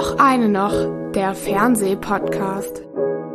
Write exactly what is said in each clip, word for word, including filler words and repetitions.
Och eine noch, der Fernsehpodcast.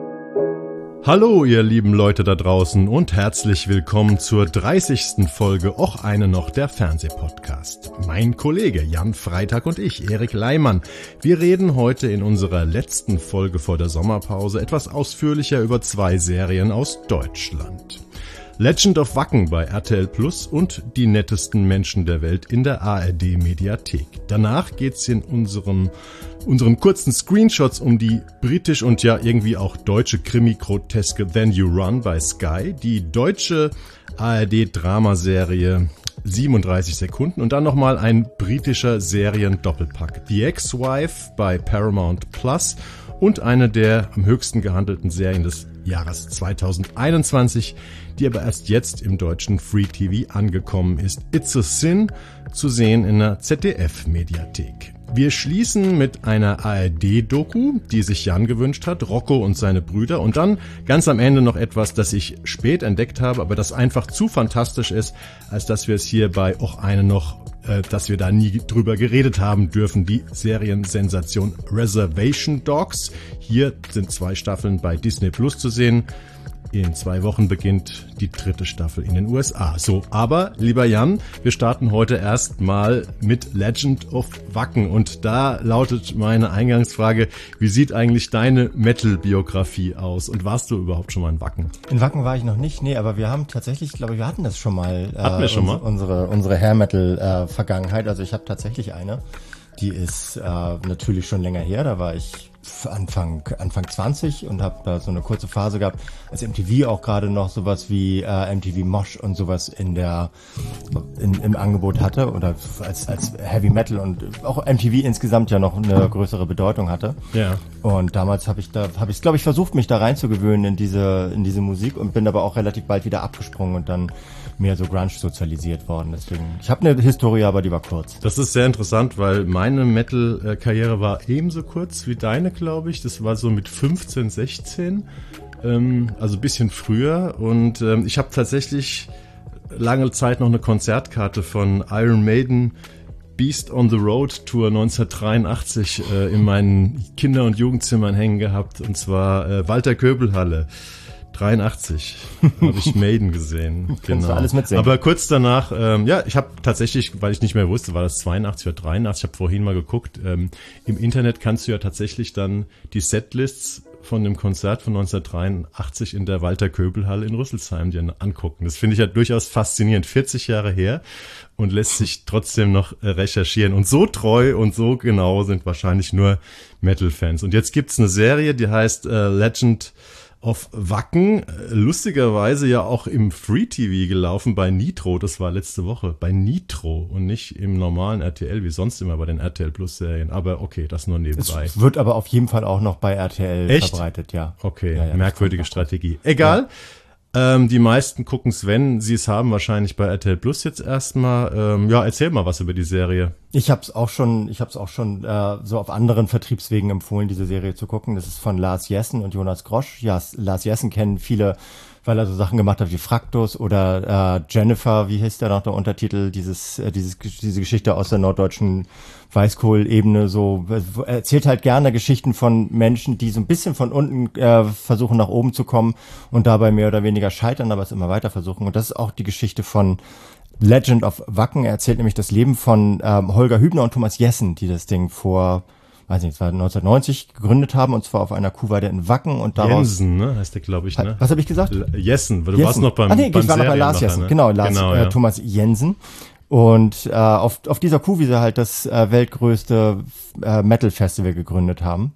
Hallo ihr lieben Leute da draußen und herzlich willkommen zur dreißigsten Folge Och eine noch, der Fernsehpodcast. Mein Kollege Jan Freitag und ich, Erik Leimann, wir reden heute in unserer letzten Folge vor der Sommerpause etwas ausführlicher über zwei Serien aus Deutschland. Legend of Wacken bei R T L Plus und Die nettesten Menschen der Welt in der A R D-Mediathek. Danach geht's in unserem, unseren kurzen Screenshots um die britisch und ja irgendwie auch deutsche Krimi-Groteske Then You Run bei Sky, die deutsche A R D-Dramaserie siebenunddreißig Sekunden und dann nochmal ein britischer Serien-Doppelpack. The Ex-Wife bei Paramount Plus und eine der am höchsten gehandelten Serien des Jahres zweitausendeinundzwanzig, die aber erst jetzt im deutschen Free T V angekommen ist. It's a Sin, zu sehen in der Z D F-Mediathek. Wir schließen mit einer A R D-Doku, die sich Jan gewünscht hat, Rocco und seine Brüder. Und dann ganz am Ende noch etwas, das ich spät entdeckt habe, aber das einfach zu fantastisch ist, als dass wir es hier bei Och eine noch, äh, dass wir da nie drüber geredet haben dürfen. Die Seriensensation Reservation Dogs. Hier sind zwei Staffeln bei Disney Plus zu sehen. In zwei Wochen beginnt die dritte Staffel in den U S A. So, aber, lieber Jan, wir starten heute erstmal mit Legend of Wacken. Und da lautet meine Eingangsfrage, wie sieht eigentlich deine Metal-Biografie aus? Und warst du überhaupt schon mal in Wacken? In Wacken war ich noch nicht, nee, aber wir haben tatsächlich, glaube ich, wir hatten das schon mal. Äh, hatten wir schon mal? Unsere, unsere Hair-Metal-Vergangenheit. Also ich habe tatsächlich eine, die ist äh, natürlich schon länger her, da war ich Anfang Anfang zwanzig und habe da so eine kurze Phase gehabt, als M T V auch gerade noch sowas wie äh, M T V Mosh und sowas in der in, im Angebot hatte oder als als Heavy Metal und auch M T V insgesamt ja noch eine größere Bedeutung hatte. Ja. Und damals habe ich da habe ich glaube ich versucht, mich da reinzugewöhnen in diese in diese Musik und bin aber auch relativ bald wieder abgesprungen und dann mehr so Grunge sozialisiert worden. Deswegen, ich habe eine Historie, aber die war kurz. Das ist sehr interessant, weil meine Metal-Karriere war ebenso kurz wie deine, glaube ich. Das war so mit fünfzehn, sechzehn, ähm, also ein bisschen früher. Und ähm, ich habe tatsächlich lange Zeit noch eine Konzertkarte von Iron Maiden Beast on the Road Tour neunzehnhundertdreiundachtzig äh, in meinen Kinder- und Jugendzimmern hängen gehabt. Und zwar äh, Walter Köbel-Halle. dreiundachtzig habe ich Maiden gesehen. Genau. Alles mitsehen. Aber kurz danach, ähm, ja, ich habe tatsächlich, weil ich nicht mehr wusste, war das zweiundachtzig oder dreiundachtzig, ich habe vorhin mal geguckt, ähm, im Internet kannst du ja tatsächlich dann die Setlists von dem Konzert von neunzehnhundertdreiundachtzig in der Walter Köbel-Halle in Rüsselsheim dir angucken. Das finde ich ja durchaus faszinierend. vierzig Jahre her und lässt sich trotzdem noch äh, recherchieren. Und so treu und so genau sind wahrscheinlich nur Metal-Fans. Und jetzt gibt's eine Serie, die heißt äh, Legend of Wacken, lustigerweise ja auch im Free-T V gelaufen bei Nitro, das war letzte Woche, bei Nitro und nicht im normalen R T L, wie sonst immer bei den R T L Plus Serien, aber okay, das nur nebenbei. Es wird aber auf jeden Fall auch noch bei R T L Echt? verbreitet, ja. Okay, ja, ja, merkwürdige Strategie. Egal. Ja. Ähm, die meisten gucken es, wenn sie es haben, wahrscheinlich bei R T L Plus jetzt erstmal. Ähm, ja, erzähl mal was über die Serie. Ich hab's auch schon, ich hab's auch schon äh, so auf anderen Vertriebswegen empfohlen, diese Serie zu gucken. Das ist von Lars Jessen und Jonas Grosch. Ja, Lars Jessen kennen viele, weil er so Sachen gemacht hat wie Fraktus oder äh, Jennifer, wie hieß der noch der Untertitel, dieses, äh, dieses, diese Geschichte aus der norddeutschen Weißkohl-Ebene, so, er erzählt halt gerne Geschichten von Menschen, die so ein bisschen von unten äh, versuchen nach oben zu kommen und dabei mehr oder weniger scheitern, aber es immer weiter versuchen. Und das ist auch die Geschichte von Legend of Wacken. Er erzählt nämlich das Leben von ähm, Holger Hübner und Thomas Jessen, die das Ding vor, weiß nicht, es war neunzehnhundertneunzig gegründet haben, und zwar auf einer Kuhweide in Wacken. Und daraus, Jensen, ne, heißt der, glaube ich, ne? Was habe ich gesagt? L- Jessen, weil du Jessen. warst noch beim, ah, nee, beim ich war noch bei Lars Jessen, ne? genau, Lars, genau äh, ja. Thomas Jensen. Und äh, auf, auf dieser Kuhwiese halt das äh, weltgrößte äh, Metal-Festival gegründet haben.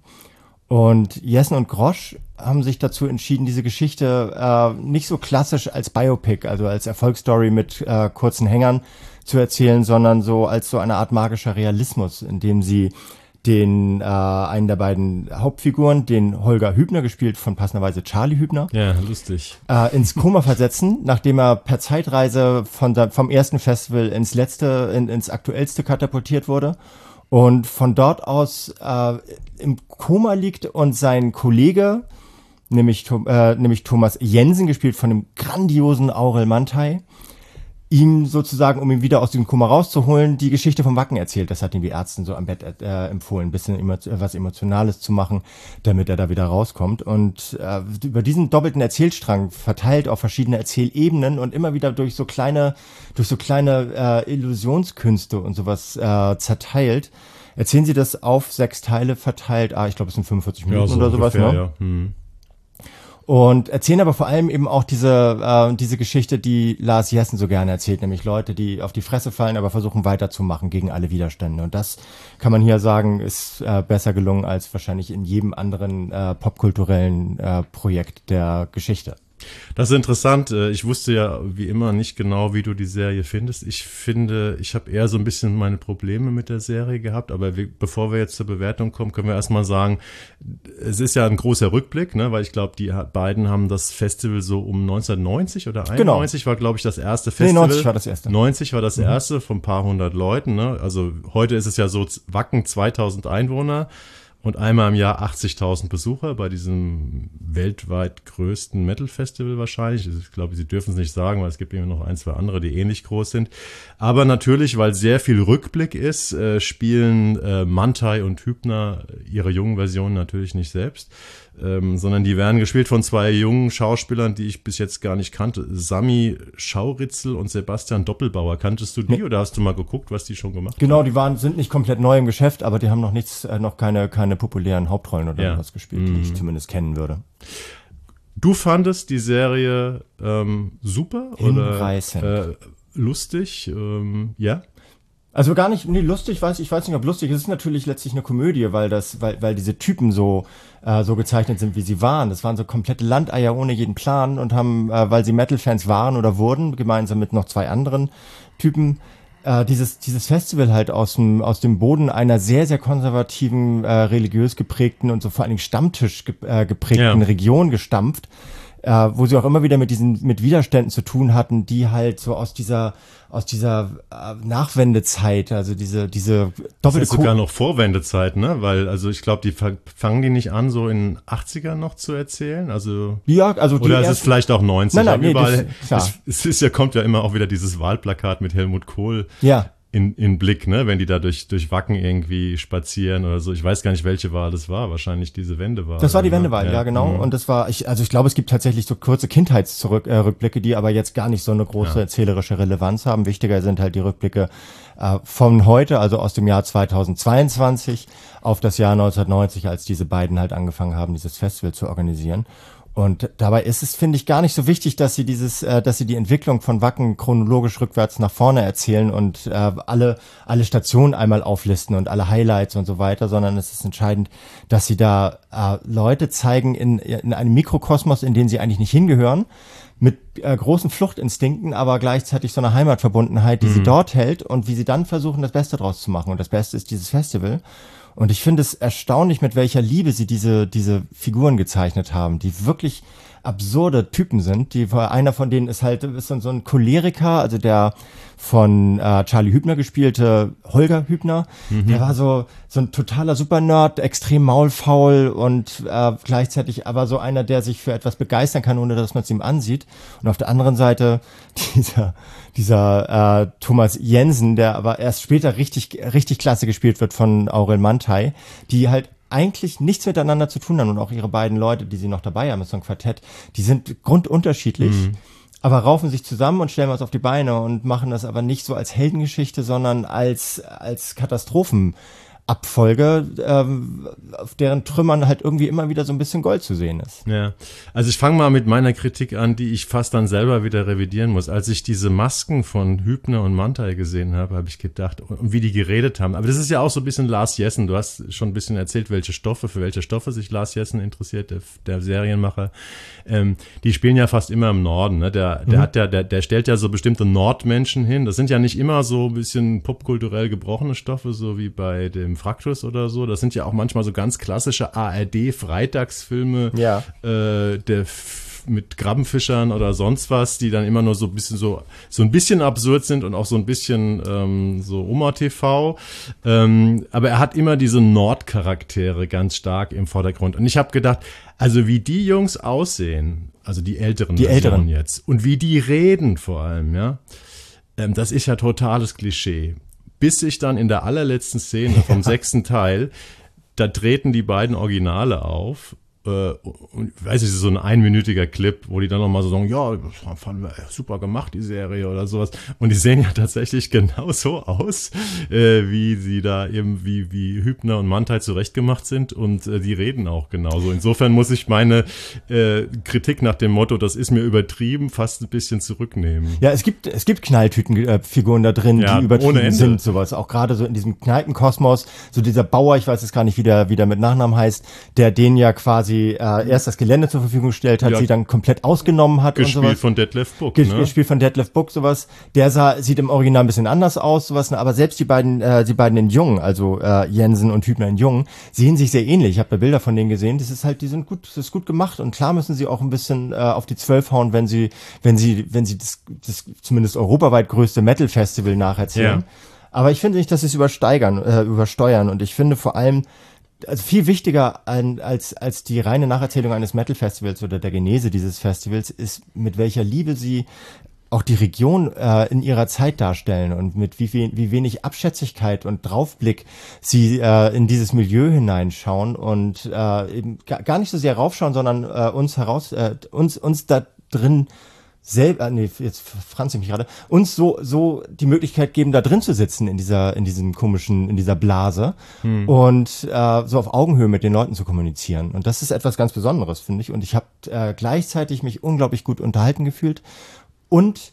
Und Jessen und Grosch haben sich dazu entschieden, diese Geschichte äh, nicht so klassisch als Biopic, also als Erfolgsstory mit äh, kurzen Hängern zu erzählen, sondern so als so eine Art magischer Realismus, in dem sie den äh, einen der beiden Hauptfiguren, den Holger Hübner, gespielt von passenderweise Charlie Hübner, ja, lustig, äh, ins Koma versetzen, nachdem er per Zeitreise von der, vom ersten Festival ins letzte, in, ins aktuellste katapultiert wurde und von dort aus äh, im Koma liegt und sein Kollege, nämlich, äh, nämlich Thomas Jensen, gespielt von dem grandiosen Aurel Mantai, ihm sozusagen, um ihn wieder aus dem Koma rauszuholen, die Geschichte vom Wacken erzählt. Das hat ihm die Ärztin so am Bett äh, empfohlen, ein bisschen emo- was Emotionales zu machen, damit er da wieder rauskommt. Und äh, über diesen doppelten Erzählstrang, verteilt auf verschiedene Erzählebenen und immer wieder durch so kleine, durch so kleine äh, Illusionskünste und sowas äh, zerteilt, erzählen sie das auf sechs Teile verteilt. Ah, ich glaube, es sind fünfundvierzig Minuten ja, so oder sowas, ungefähr, ne? Ja. Hm. Und erzählen aber vor allem eben auch diese äh, diese Geschichte, die Lars Jessen so gerne erzählt, nämlich Leute, die auf die Fresse fallen, aber versuchen weiterzumachen gegen alle Widerstände. Und das kann man hier sagen, ist äh, besser gelungen als wahrscheinlich in jedem anderen äh, popkulturellen äh, Projekt der Geschichte. Das ist interessant. Ich wusste ja wie immer nicht genau, wie du die Serie findest. Ich finde, ich habe eher so ein bisschen meine Probleme mit der Serie gehabt. Aber wir, bevor wir jetzt zur Bewertung kommen, können wir erstmal sagen, es ist ja ein großer Rückblick, ne? Weil ich glaube, die beiden haben das Festival so um neunzehnhundertneunzig oder einundneunzig genau. war, glaube ich, das erste Festival. Nee, neunzig war das erste. neunzig war das mhm. erste von ein paar hundert Leuten. Ne? Also heute ist es ja so, Wacken zweitausend Einwohner. Und einmal im Jahr achtzigtausend Besucher bei diesem weltweit größten Metal-Festival wahrscheinlich. Ich glaube, sie dürfen es nicht sagen, weil es gibt immer noch ein, zwei andere, die ähnlich groß sind. Aber natürlich, weil sehr viel Rückblick ist, äh, spielen äh, Mantai und Hübner ihre jungen Versionen natürlich nicht selbst, ähm, sondern die werden gespielt von zwei jungen Schauspielern, die ich bis jetzt gar nicht kannte. Sami Schauritzel und Sebastian Doppelbauer. Kanntest du die ja. oder hast du mal geguckt, was die schon gemacht genau, haben? Genau, die waren sind nicht komplett neu im Geschäft, aber die haben noch nichts, äh, noch keine keine populären Hauptrollen oder ja. was gespielt, die ich zumindest kennen würde. Du fandest die Serie ähm, super Hinreißend. oder äh, lustig? Ähm, ja? Also gar nicht, nee, lustig, weiß ich weiß nicht, ob lustig. Es ist natürlich letztlich eine Komödie, weil das, weil, weil diese Typen so, äh, so gezeichnet sind, wie sie waren. Das waren so komplette Landeier ohne jeden Plan und haben, äh, weil sie Metal-Fans waren oder wurden, gemeinsam mit noch zwei anderen Typen, äh, dieses, dieses Festival halt aus dem, aus dem Boden einer sehr, sehr konservativen, äh, religiös geprägten und so vor allen Dingen Stammtisch ge, äh, geprägten ja. Region gestampft. Äh, wo sie auch immer wieder mit diesen mit Widerständen zu tun hatten, die halt so aus dieser aus dieser äh, Nachwendezeit, also diese diese doppelte das ist sogar noch Vorwendezeit, ne? Weil also ich glaube, die fangen die nicht an, so in achtzigern noch zu erzählen, also ja, also die oder ist es vielleicht auch neunzig? Nein, nein, nee, überall, das, es, es ist ja kommt ja immer auch wieder dieses Wahlplakat mit Helmut Kohl. Ja. In, in Blick, ne, wenn die da durch, durch Wacken irgendwie spazieren oder so. Ich weiß gar nicht, welche Wahl das war. Wahrscheinlich diese Wendewahl. Das war die Wendewahl, ja, ja genau. Mhm. Und das war, ich, also ich glaube, es gibt tatsächlich so kurze Kindheitsrückblicke, äh, die aber jetzt gar nicht so eine große ja. erzählerische Relevanz haben. Wichtiger sind halt die Rückblicke äh, von heute, also aus dem Jahr zweitausendzweiundzwanzig auf das Jahr neunzehnhundertneunzig, als diese beiden halt angefangen haben, dieses Festival zu organisieren. Und dabei ist es, finde ich, gar nicht so wichtig, dass sie dieses, äh, dass sie die Entwicklung von Wacken chronologisch rückwärts nach vorne erzählen und äh, alle alle Stationen einmal auflisten und alle Highlights und so weiter, sondern es ist entscheidend, dass sie da äh, Leute zeigen in in einem Mikrokosmos, in den sie eigentlich nicht hingehören, mit äh, großen Fluchtinstinkten, aber gleichzeitig so einer Heimatverbundenheit, die mhm. sie dort hält und wie sie dann versuchen, das Beste draus zu machen. Und das Beste ist dieses Festival. Und ich finde es erstaunlich, mit welcher Liebe sie diese diese Figuren gezeichnet haben, die wirklich absurde Typen sind. Die einer von denen ist halt ist so ein Choleriker, also der von äh, Charlie Hübner gespielte Holger Hübner. Mhm. Der war so so ein totaler Supernerd, extrem maulfaul und äh, gleichzeitig aber so einer, der sich für etwas begeistern kann, ohne dass man es ihm ansieht. Und auf der anderen Seite dieser dieser äh, Thomas Jensen, der aber erst später richtig richtig klasse gespielt wird von Aurel Mantai, die halt eigentlich nichts miteinander zu tun haben und auch ihre beiden Leute, die sie noch dabei haben, ist so ein Quartett, die sind grundunterschiedlich, mhm. aber raufen sich zusammen und stellen was auf die Beine und machen das aber nicht so als Heldengeschichte, sondern als als Katastrophen. Abfolge, ähm, auf deren Trümmern halt irgendwie immer wieder so ein bisschen Gold zu sehen ist. Ja, also ich fange mal mit meiner Kritik an, die ich fast dann selber wieder revidieren muss. Als ich diese Masken von Hübner und Mantai gesehen habe, habe ich gedacht, und wie die geredet haben. Aber das ist ja auch so ein bisschen Lars Jessen. Du hast schon ein bisschen erzählt, welche Stoffe, für welche Stoffe sich Lars Jessen interessiert, der, der Serienmacher. Ähm, die spielen ja fast immer im Norden. Ne? Der, der mhm. hat ja, der, der stellt ja so bestimmte Nordmenschen hin. Das sind ja nicht immer so ein bisschen popkulturell gebrochene Stoffe, so wie bei dem Fraktus oder so. Das sind ja auch manchmal so ganz klassische A R D-Freitagsfilme, ja. äh, der F- mit Krabbenfischern oder sonst was, die dann immer nur so ein bisschen so so ein bisschen absurd sind und auch so ein bisschen ähm, so Oma-T V. Ähm, aber er hat immer diese Nordcharaktere ganz stark im Vordergrund. Und ich habe gedacht, also wie die Jungs aussehen, also die älteren die Versionen älteren jetzt, und wie die reden vor allem, ja. ähm, das ist ja totales Klischee. Bis sich dann in der allerletzten Szene vom ja. sechsten Teil, da treten die beiden Originale auf. Äh, und ich weiß nicht, so ein einminütiger Clip, wo die dann nochmal so sagen, ja, das fanden wir super gemacht, die Serie oder sowas. Und die sehen ja tatsächlich genauso aus, äh, wie sie da eben, wie, wie Hübner und Mantai zurechtgemacht sind. Und äh, die reden auch genauso. Insofern muss ich meine äh, Kritik nach dem Motto, das ist mir übertrieben, fast ein bisschen zurücknehmen. Ja, es gibt, es gibt Knalltütenfiguren da drin, ja, die übertrieben sind, sowas. Auch gerade so in diesem Kneipenkosmos, so dieser Bauer, ich weiß jetzt gar nicht, wie der, wie der mit Nachnamen heißt, der den ja quasi äh, erst das Gelände zur Verfügung gestellt hat, ja, sie dann komplett ausgenommen hat. Gespielt und sowas. von Detlef Buck, Ges ne? Gespielt von Detlef Buck, sowas. Der sah, sieht im Original ein bisschen anders aus, sowas. Ne? Aber selbst die beiden, äh, die beiden in Jung, also äh, Jensen und Hübner in Jung, sehen sich sehr ähnlich. Ich habe da Bilder von denen gesehen. Das ist halt, die sind gut, das ist gut gemacht. Und klar müssen sie auch ein bisschen äh, auf die Zwölf hauen, wenn sie, wenn sie, wenn sie das, das zumindest europaweit größte Metal-Festival nacherzählen. Ja. Aber ich finde nicht, dass sie es übersteigern, äh, übersteuern. Und ich finde vor allem, also viel wichtiger an, als, als die reine Nacherzählung eines Metal-Festivals oder der Genese dieses Festivals ist, mit welcher Liebe sie auch die Region äh, in ihrer Zeit darstellen und mit wie, wie, wie wenig Abschätzigkeit und Draufblick sie äh, in dieses Milieu hineinschauen und äh, eben gar nicht so sehr raufschauen, sondern äh, uns heraus, äh, uns, uns da drin selber, nee, jetzt franz ich mich gerade, uns so, so die Möglichkeit geben, da drin zu sitzen in dieser, in diesem komischen, in dieser Blase hm. und äh, so auf Augenhöhe mit den Leuten zu kommunizieren. Und das ist etwas ganz Besonderes, finde ich. Und ich habe äh, gleichzeitig mich unglaublich gut unterhalten gefühlt und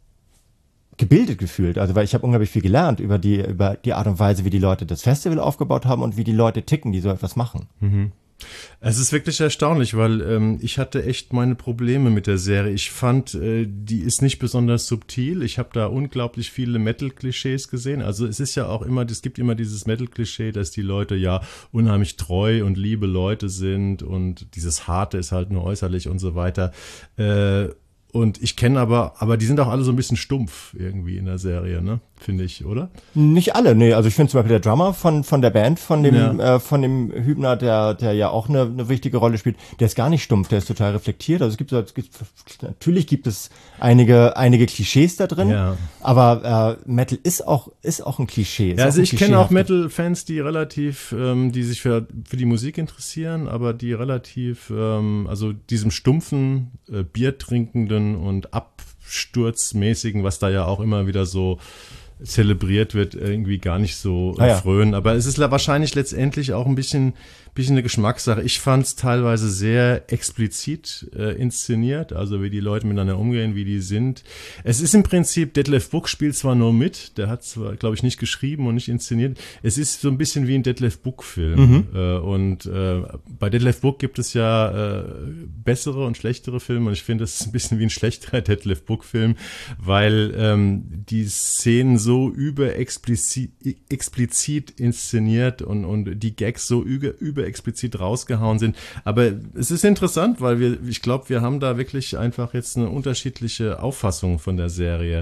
gebildet gefühlt. Also weil ich habe unglaublich viel gelernt über die, über die Art und Weise, wie die Leute das Festival aufgebaut haben und wie die Leute ticken, die so etwas machen. Mhm. Es ist wirklich erstaunlich, weil ähm, ich hatte echt meine Probleme mit der Serie. Ich fand, äh, die ist nicht besonders subtil. Ich habe da unglaublich viele Metal-Klischees gesehen. Also es ist ja auch immer, es gibt immer dieses Metal-Klischee, dass die Leute ja unheimlich treu und liebe Leute sind und dieses Harte ist halt nur äußerlich und so weiter. Äh, Und ich kenne aber, aber die sind auch alle so ein bisschen stumpf irgendwie in der Serie, ne? Finde ich, oder? Nicht alle, nee. Also ich finde zum Beispiel der Drummer von von der Band, von dem ja. äh, von dem Hübner, der der ja auch eine, eine wichtige Rolle spielt, der ist gar nicht stumpf, der ist total reflektiert. Also es gibt, es gibt natürlich gibt es einige einige Klischees da drin, ja. aber äh, Metal ist auch ist auch ein Klischee. Ja, also ich kenne auch Metal-Fans, die relativ, ähm, die sich für für die Musik interessieren, aber die relativ, ähm, also diesem stumpfen, äh, Bier trinkenden und absturzmäßigen, was da ja auch immer wieder so zelebriert wird, irgendwie gar nicht so ah, ja. frönen. Aber es ist wahrscheinlich letztendlich auch ein bisschen, bisschen eine Geschmackssache. Ich fand es teilweise sehr explizit äh, inszeniert, also wie die Leute miteinander umgehen, wie die sind. Es ist im Prinzip, Detlef Buck spielt zwar nur mit, der hat zwar, glaube ich, nicht geschrieben und nicht inszeniert. Es ist so ein bisschen wie ein Detlef Buck-Film. Mhm. Äh, und äh, bei Detlef Buck gibt es ja äh, bessere und schlechtere Filme und ich finde, es ist ein bisschen wie ein schlechterer Detlef Buck-Film, weil ähm, die Szenen so überexplizit explizit inszeniert und, und die Gags so über, überexplizit rausgehauen sind. Aber es ist interessant, weil wir, ich glaube, wir haben da wirklich einfach jetzt eine unterschiedliche Auffassung von der Serie.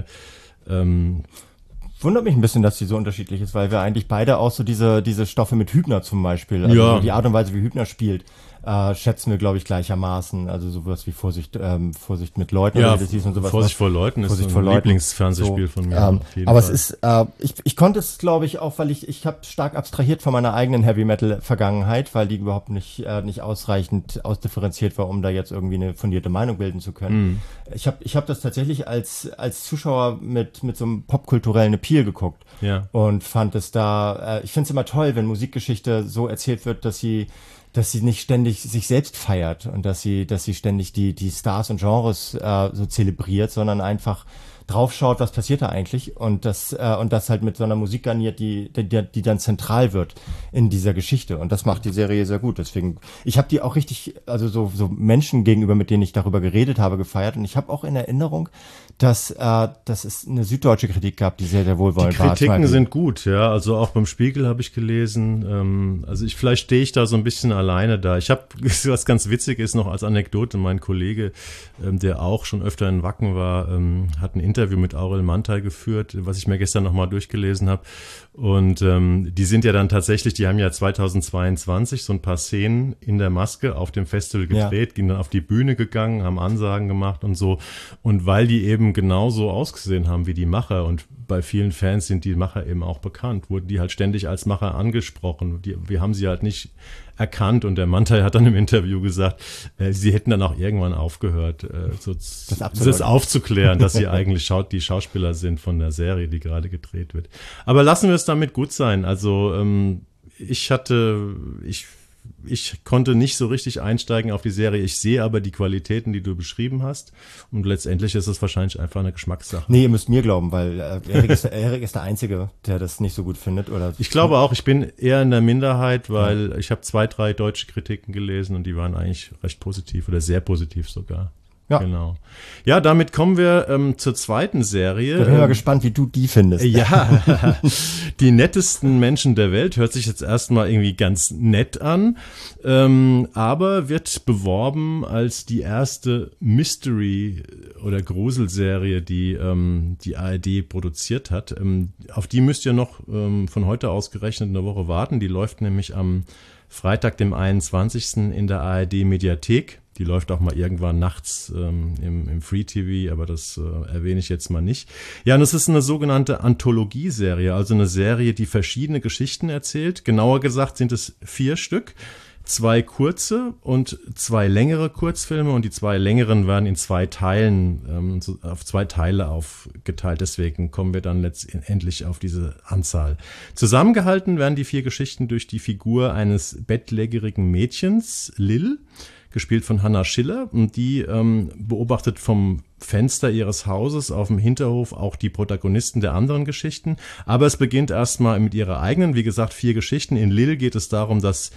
Ähm, Wundert mich ein bisschen, dass die so unterschiedlich ist, weil wir eigentlich beide auch so diese diese Stoffe mit Hübner zum Beispiel, also ja. so die Art und Weise, wie Hübner spielt, äh, schätzen wir, glaube ich, gleichermaßen. Also sowas wie Vorsicht, ähm, Vorsicht mit Leuten. Ja, oder das hieß und sowas Vorsicht vor Leuten ist Vorsicht ein vor Leuten. Lieblingsfernsehspiel so, von mir. Ähm, aber Fall. es ist, äh, ich, ich konnte es, glaube ich, auch, weil ich ich habe stark abstrahiert von meiner eigenen Heavy-Metal-Vergangenheit, weil die überhaupt nicht äh, nicht ausreichend ausdifferenziert war, um da jetzt irgendwie eine fundierte Meinung bilden zu können. Mhm. Ich habe ich hab das tatsächlich als als Zuschauer mit mit so einem popkulturellen Appeal geguckt. Ja. Und fand es da, äh, ich finde es immer toll, wenn Musikgeschichte so erzählt wird, dass sie, dass sie nicht ständig sich selbst feiert und dass sie, dass sie ständig die, die Stars und Genres äh, so zelebriert, sondern einfach draufschaut, was passiert da eigentlich und das äh, und das halt mit so einer Musik garniert, die, die die dann zentral wird in dieser Geschichte und das macht die Serie sehr gut. Deswegen, ich habe die auch richtig, also so so Menschen gegenüber, mit denen ich darüber geredet habe, gefeiert und ich habe auch in Erinnerung, dass äh, dass es eine süddeutsche Kritik gab, die sehr sehr wohlwollend war. Die Kritiken war. sind gut, ja. Also auch beim Spiegel habe ich gelesen. Ähm, also ich vielleicht stehe ich da so ein bisschen alleine da. Ich habe was ganz witzig ist noch als Anekdote. Mein Kollege, ähm, der auch schon öfter in Wacken war, ähm, hat ein Interview mit Aurel Mantai geführt, was ich mir gestern nochmal durchgelesen habe. Und ähm, die sind ja dann tatsächlich, die haben ja zweitausendzweiundzwanzig so ein paar Szenen in der Maske auf dem Festival gedreht, ja. Gingen dann auf die Bühne gegangen, haben Ansagen gemacht und so. Und weil die eben genauso ausgesehen haben wie die Macher und bei vielen Fans sind die Macher eben auch bekannt, wurden die halt ständig als Macher angesprochen. Die, wir haben sie halt nicht erkannt und der Mantai hat dann im Interview gesagt, äh, sie hätten dann auch irgendwann aufgehört, äh, so das, das aufzuklären, dass sie eigentlich schaut, die Schauspieler sind von der Serie, die gerade gedreht wird. Aber lassen wir es damit gut sein. Also ähm, ich hatte, ich Ich konnte nicht so richtig einsteigen auf die Serie. Ich sehe aber die Qualitäten, die du beschrieben hast. Und letztendlich ist es wahrscheinlich einfach eine Geschmackssache. Nee, ihr müsst mir glauben, weil äh, Erik, ist, Erik ist der Einzige, der das nicht so gut findet. Oder ich glaube auch, ich bin eher in der Minderheit, weil ja. ich habe zwei, drei deutsche Kritiken gelesen und die waren eigentlich recht positiv oder sehr positiv sogar. Ja. Genau. Ja, damit kommen wir ähm, zur zweiten Serie. Ich bin ähm, mal gespannt, wie du die findest. Ja, die nettesten Menschen der Welt hört sich jetzt erstmal irgendwie ganz nett an, ähm, aber wird beworben als die erste Mystery- oder Gruselserie, die ähm, die A R D produziert hat. Ähm, auf die müsst ihr noch ähm, von heute ausgerechnet eine Woche warten. Die läuft nämlich am Freitag, dem einundzwanzigsten in der A R D-Mediathek. Die läuft auch mal irgendwann nachts ähm, im, im Free-T V, aber das äh, erwähne ich jetzt mal nicht. Ja, und es ist eine sogenannte Anthologieserie, also eine Serie, die verschiedene Geschichten erzählt. Genauer gesagt sind es vier Stück, zwei kurze und zwei längere Kurzfilme und die zwei längeren werden in zwei Teilen, ähm, so auf zwei Teile aufgeteilt. Deswegen kommen wir dann letztendlich auf diese Anzahl. Zusammengehalten werden die vier Geschichten durch die Figur eines bettlägerigen Mädchens, Lil, gespielt von Hannah Schiller, und die ähm, beobachtet vom Fenster ihres Hauses auf dem Hinterhof auch die Protagonisten der anderen Geschichten. Aber es beginnt erstmal mit ihrer eigenen, wie gesagt, vier Geschichten. In Lil geht es darum, dass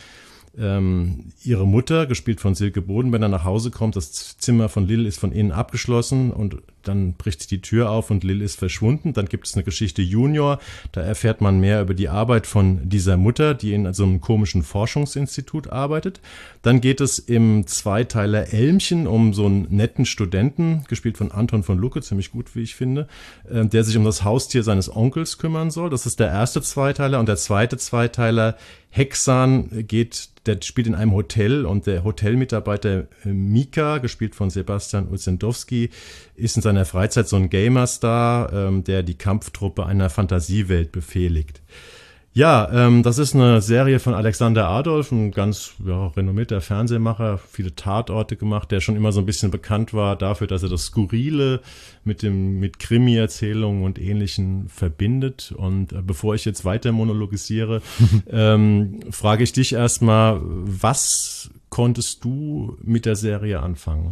ähm, ihre Mutter, gespielt von Silke Bodenbender, nach Hause kommt. Das Zimmer von Lil ist von innen abgeschlossen und dann bricht die Tür auf und Lil ist verschwunden. Dann gibt es eine Geschichte Junior, da erfährt man mehr über die Arbeit von dieser Mutter, die in so einem komischen Forschungsinstitut arbeitet. Dann geht es im Zweiteiler Elmchen um so einen netten Studenten, gespielt von Anton von Lucke, ziemlich gut, wie ich finde, äh, der sich um das Haustier seines Onkels kümmern soll. Das ist der erste Zweiteiler. Und der zweite Zweiteiler, Hexan, geht, der spielt in einem Hotel und der Hotelmitarbeiter äh, Mika, gespielt von Sebastian Urzendowski, ist in seiner Freizeit so ein Gamerstar, ähm, der die Kampftruppe einer Fantasiewelt befehligt. Ja, ähm, das ist eine Serie von Alexander Adolf, ein ganz ja, renommierter Fernsehmacher, viele Tatorte gemacht, der schon immer so ein bisschen bekannt war dafür, dass er das Skurrile mit dem mit Krimi-Erzählungen und Ähnlichen verbindet. Und äh, bevor ich jetzt weiter monologisiere, ähm, frage ich dich erstmal, was konntest du mit der Serie anfangen?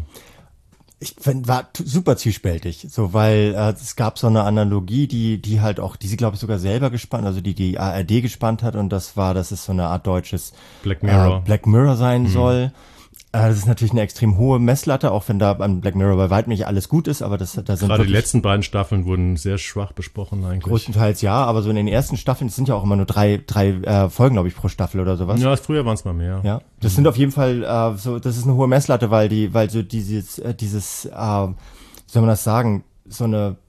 Ich find, war t- super zwiespältig, so, weil äh, es gab so eine Analogie, die die halt auch, die sie glaube ich sogar selber gespannt, also die die A R D gespannt hat, und das war, dass es so eine Art deutsches Black Mirror, äh, Black Mirror sein mhm. soll. Äh, das ist natürlich eine extrem hohe Messlatte, auch wenn da an Black Mirror bei weitem nicht alles gut ist, aber das da sind gerade die letzten beiden Staffeln wurden sehr schwach besprochen eigentlich. Größtenteils ja, aber so in den ersten Staffeln, es sind ja auch immer nur drei drei äh, Folgen, glaube ich, pro Staffel oder sowas. Ja, früher waren es mal mehr. Ja, das mhm. sind auf jeden Fall äh, so, das ist eine hohe Messlatte, weil die, weil so dieses äh, dieses, äh, wie soll man das sagen, so eine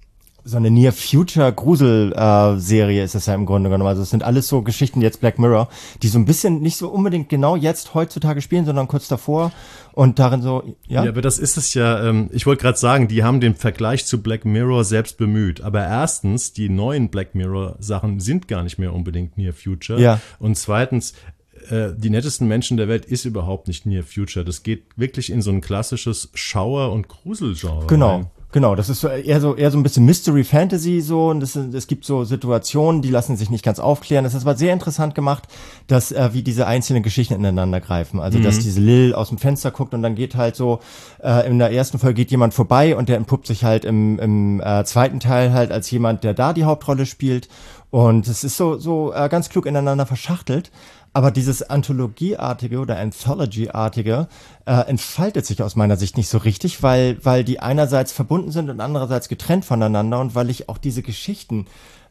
so eine Near-Future-Grusel-Serie äh, ist das ja im Grunde genommen. Also es sind alles so Geschichten, jetzt Black Mirror, die so ein bisschen nicht so unbedingt genau jetzt heutzutage spielen, sondern kurz davor und darin so, ja. Ja, aber das ist es ja, ähm, ich wollte gerade sagen, die haben den Vergleich zu Black Mirror selbst bemüht. Aber erstens, die neuen Black Mirror-Sachen sind gar nicht mehr unbedingt Near-Future. Ja. Und zweitens, äh, die nettesten Menschen der Welt ist überhaupt nicht Near-Future. Das geht wirklich in so ein klassisches Schauer- und Gruselgenre Genau. rein. Genau, das ist so eher so eher so ein bisschen Mystery Fantasy so, und es, es gibt so Situationen, die lassen sich nicht ganz aufklären. Das ist aber sehr interessant gemacht, dass äh, wie diese einzelnen Geschichten ineinander greifen. Also mhm. dass diese Lil aus dem Fenster guckt und dann geht halt so äh, in der ersten Folge geht jemand vorbei und der entpuppt sich halt im im äh, zweiten Teil halt als jemand, der da die Hauptrolle spielt, und es ist so so äh, ganz klug ineinander verschachtelt. Aber dieses Anthologieartige oder Anthology-artige äh, entfaltet sich aus meiner Sicht nicht so richtig, weil weil die einerseits verbunden sind und andererseits getrennt voneinander, und weil ich auch diese Geschichten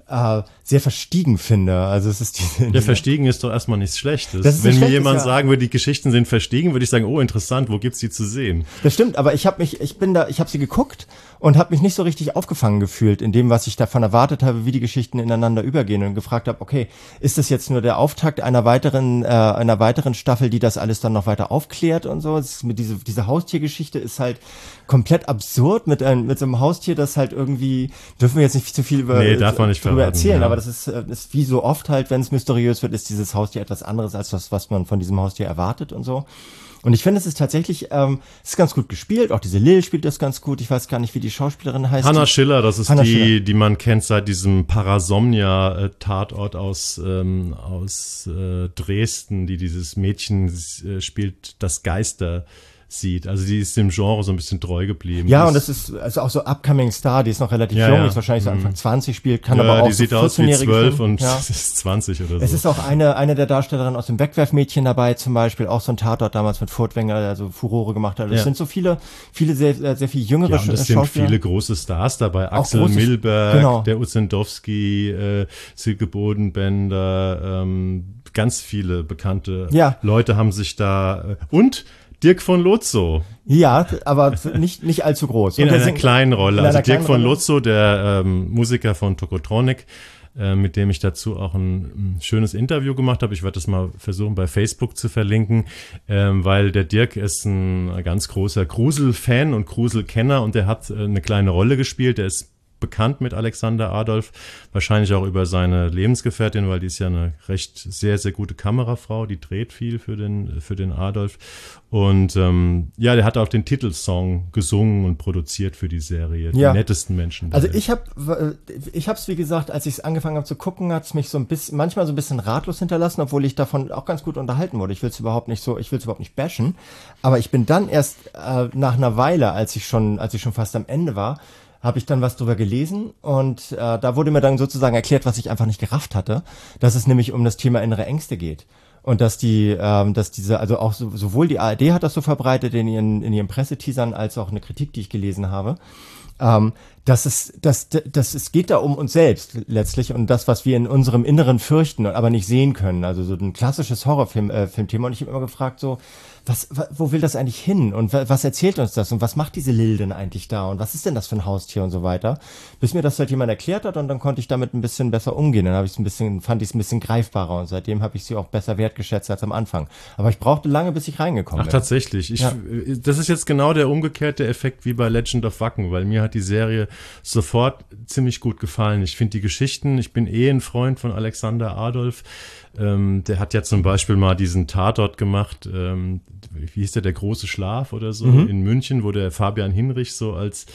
äh, sehr verstiegen finde. Also es ist diese, ja, verstiegen ist doch erstmal nichts Schlechtes. Das ist Wenn nicht mir schlecht, jemand ja. sagen würde, die Geschichten sind verstiegen, würde ich sagen, oh, interessant, wo gibt's die zu sehen? Das stimmt, aber ich habe mich, ich bin da, ich habe sie geguckt und habe mich nicht so richtig aufgefangen gefühlt in dem, was ich davon erwartet habe, wie die Geschichten ineinander übergehen und gefragt habe, okay, ist das jetzt nur der Auftakt einer weiteren, äh, einer weiteren Staffel, die das alles dann noch weiter aufklärt und so? Es ist mit diese, diese Haustiergeschichte ist halt komplett absurd mit einem, mit so einem Haustier, das halt irgendwie, dürfen wir jetzt nicht zu viel über, nee, darf man nicht darüber verraten, erzählen, ja. aber das ist, äh, ist wie so oft halt, wenn es mysteriös wird, ist dieses Haustier etwas anderes als das, was man von diesem Haustier erwartet und so. Und ich finde, es ist tatsächlich, ähm, es ist ganz gut gespielt. Auch diese Lil spielt das ganz gut. Ich weiß gar nicht, wie die Schauspielerin heißt. Hannah Schiller, das ist Hannah die, Schiller. die man kennt seit diesem Parasomnia-Tatort aus, ähm, aus äh, Dresden, die dieses Mädchen äh, spielt, das Geister sieht. Also die ist dem Genre so ein bisschen treu geblieben. Ja, die und das ist also auch so Upcoming Star, die ist noch relativ Ja, jung, ja. ist wahrscheinlich so Anfang zwanzig, spielt, kann ja, aber auch die so sieht aus wie vierzehnjährige zwölf spielen. und Ja. ist zwanzig oder so. Es ist auch eine, eine der Darstellerinnen aus dem Wegwerfmädchen dabei, zum Beispiel, auch so ein Tatort damals mit Furtwängler, der so Furore gemacht hat. Es Ja. sind so viele, viele sehr, sehr viel jüngere ja, und es sind Schauspieler. viele große Stars dabei. Axel große- Milberg, genau. der Uzendowski, äh, Silke Bodenbender, ähm, ganz viele bekannte Ja. Leute haben sich da äh, und Dirk von Lotso Ja, aber nicht, nicht allzu groß. in Und der einer singt- kleinen Rolle. in Also einer Dirk kleinen von Rolle. Lotso, der ähm, Musiker von Tokotronic, äh, mit dem ich dazu auch ein, ein schönes Interview gemacht habe. Ich werde das mal versuchen bei Facebook zu verlinken, ähm, weil der Dirk ist ein ganz großer Grusel-Fan und Grusel-Kenner und der hat äh, eine kleine Rolle gespielt. Der ist bekannt mit Alexander Adolf, wahrscheinlich auch über seine Lebensgefährtin, weil die ist ja eine recht sehr, sehr gute Kamerafrau, die dreht viel für den, für den Adolf. Und ähm, ja, der hat auch den Titelsong gesungen und produziert für die Serie. Ja. Die nettesten Menschen. der Also Welt. ich habe, ich habe es wie gesagt, als ich es angefangen habe zu gucken, hat es mich so ein bisschen, manchmal so ein bisschen ratlos hinterlassen, obwohl ich davon auch ganz gut unterhalten wurde. Ich will es überhaupt nicht so, ich will es überhaupt nicht bashen, aber ich bin dann erst äh, nach einer Weile, als ich schon, als ich schon fast am Ende war, habe ich dann was drüber gelesen und äh, da wurde mir dann sozusagen erklärt, was ich einfach nicht gerafft hatte, dass es nämlich um das Thema innere Ängste geht. Und dass die, ähm, dass diese, also auch so, sowohl die A R D hat das so verbreitet in ihren, in ihren Presseteasern, als auch eine Kritik, die ich gelesen habe, ähm, dass es, dass, dass es geht da um uns selbst letztlich und das, was wir in unserem Inneren fürchten, aber nicht sehen können. Also so ein klassisches Horrorfilm, äh, Filmthema. Und ich habe immer gefragt, so, was, wo will das eigentlich hin? Und was erzählt uns das? Und was macht diese Lil denn eigentlich da? Und was ist denn das für ein Haustier und so weiter? Bis mir das halt jemand erklärt hat und dann konnte ich damit ein bisschen besser umgehen. Dann habe ich es ein bisschen, fand ich es ein bisschen greifbarer und seitdem habe ich sie auch besser wertgeschätzt als am Anfang. Aber ich brauchte lange, bis ich reingekommen Ach, bin. tatsächlich. Ich, Ja. Das ist jetzt genau der umgekehrte Effekt wie bei Legend of Wacken, weil mir hat die Serie sofort ziemlich gut gefallen. Ich finde die Geschichten, ich bin eh ein Freund von Alexander Adolf. Ähm, der hat ja zum Beispiel mal diesen Tatort gemacht, ähm, wie hieß der, der große Schlaf oder so, Mhm. in München, wo der Fabian Hinrich so als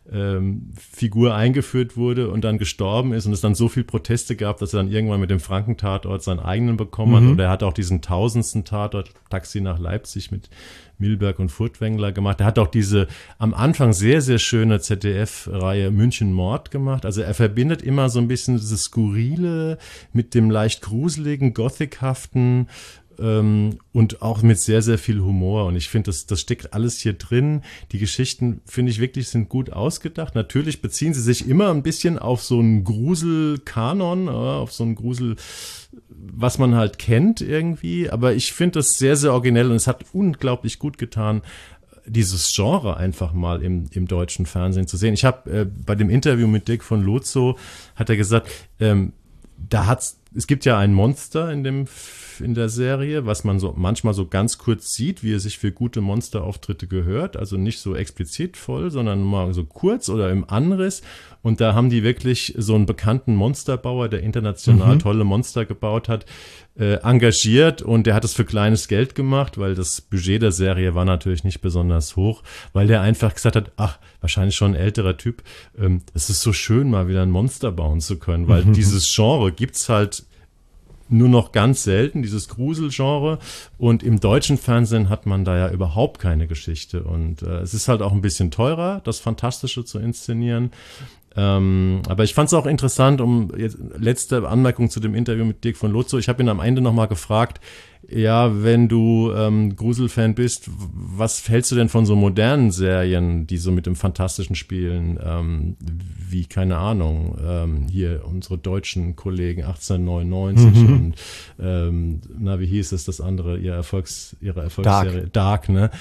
ähm, Figur eingeführt wurde und dann gestorben ist und es dann so viel Proteste gab, dass er dann irgendwann mit dem Franken-Tatort seinen eigenen bekommen hat. Mhm. Oder er hat auch diesen tausendsten Tatort, Taxi nach Leipzig mit Milberg und Furtwängler gemacht. Er hat auch diese am Anfang sehr, sehr schöne Z D F-Reihe München Mord gemacht. Also er verbindet immer so ein bisschen dieses Skurrile mit dem leicht gruseligen, gothichaften ähm, und auch mit sehr, sehr viel Humor. Und ich finde, das, das steckt alles hier drin. Die Geschichten, finde ich wirklich, sind gut ausgedacht. Natürlich beziehen sie sich immer ein bisschen auf so einen Grusel-Kanon, äh, auf so einen Grusel, was man halt kennt irgendwie. Aber ich finde das sehr, sehr originell und es hat unglaublich gut getan, dieses Genre einfach mal im, im deutschen Fernsehen zu sehen. Ich habe äh, bei dem Interview mit Dirk von Lotso, hat er gesagt, ähm, da hat's, es gibt ja ein Monster in dem, in der Serie, was man so manchmal so ganz kurz sieht, wie er sich für gute Monsterauftritte gehört. Also nicht so explizit voll, sondern mal so kurz oder im Anriss. Und da haben die wirklich so einen bekannten Monsterbauer, der international Mhm. tolle Monster gebaut hat, äh, engagiert. Und der hat es für kleines Geld gemacht, weil das Budget der Serie war natürlich nicht besonders hoch, weil der einfach gesagt hat, ach, wahrscheinlich schon ein älterer Typ, ähm, es ist so schön, mal wieder ein Monster bauen zu können, weil Mhm. dieses Genre gibt's halt nur noch ganz selten, dieses Gruselgenre. Und im deutschen Fernsehen hat man da ja überhaupt keine Geschichte. Und äh, es ist halt auch ein bisschen teurer, das Fantastische zu inszenieren. Ähm, aber ich fand es auch interessant, um jetzt letzte Anmerkung zu dem Interview mit Dirk von Lozo. Ich habe ihn am Ende nochmal gefragt, ja, wenn du ähm, Gruselfan bist, was hältst du denn von so modernen Serien, die so mit dem Fantastischen spielen, ähm, wie, keine Ahnung, ähm, hier unsere deutschen Kollegen achtzehnhundertneunundneunzig mhm. und ähm, na, wie hieß es das andere, ihre, Erfolgs, ihre Erfolgsserie? Dark, Dark ne?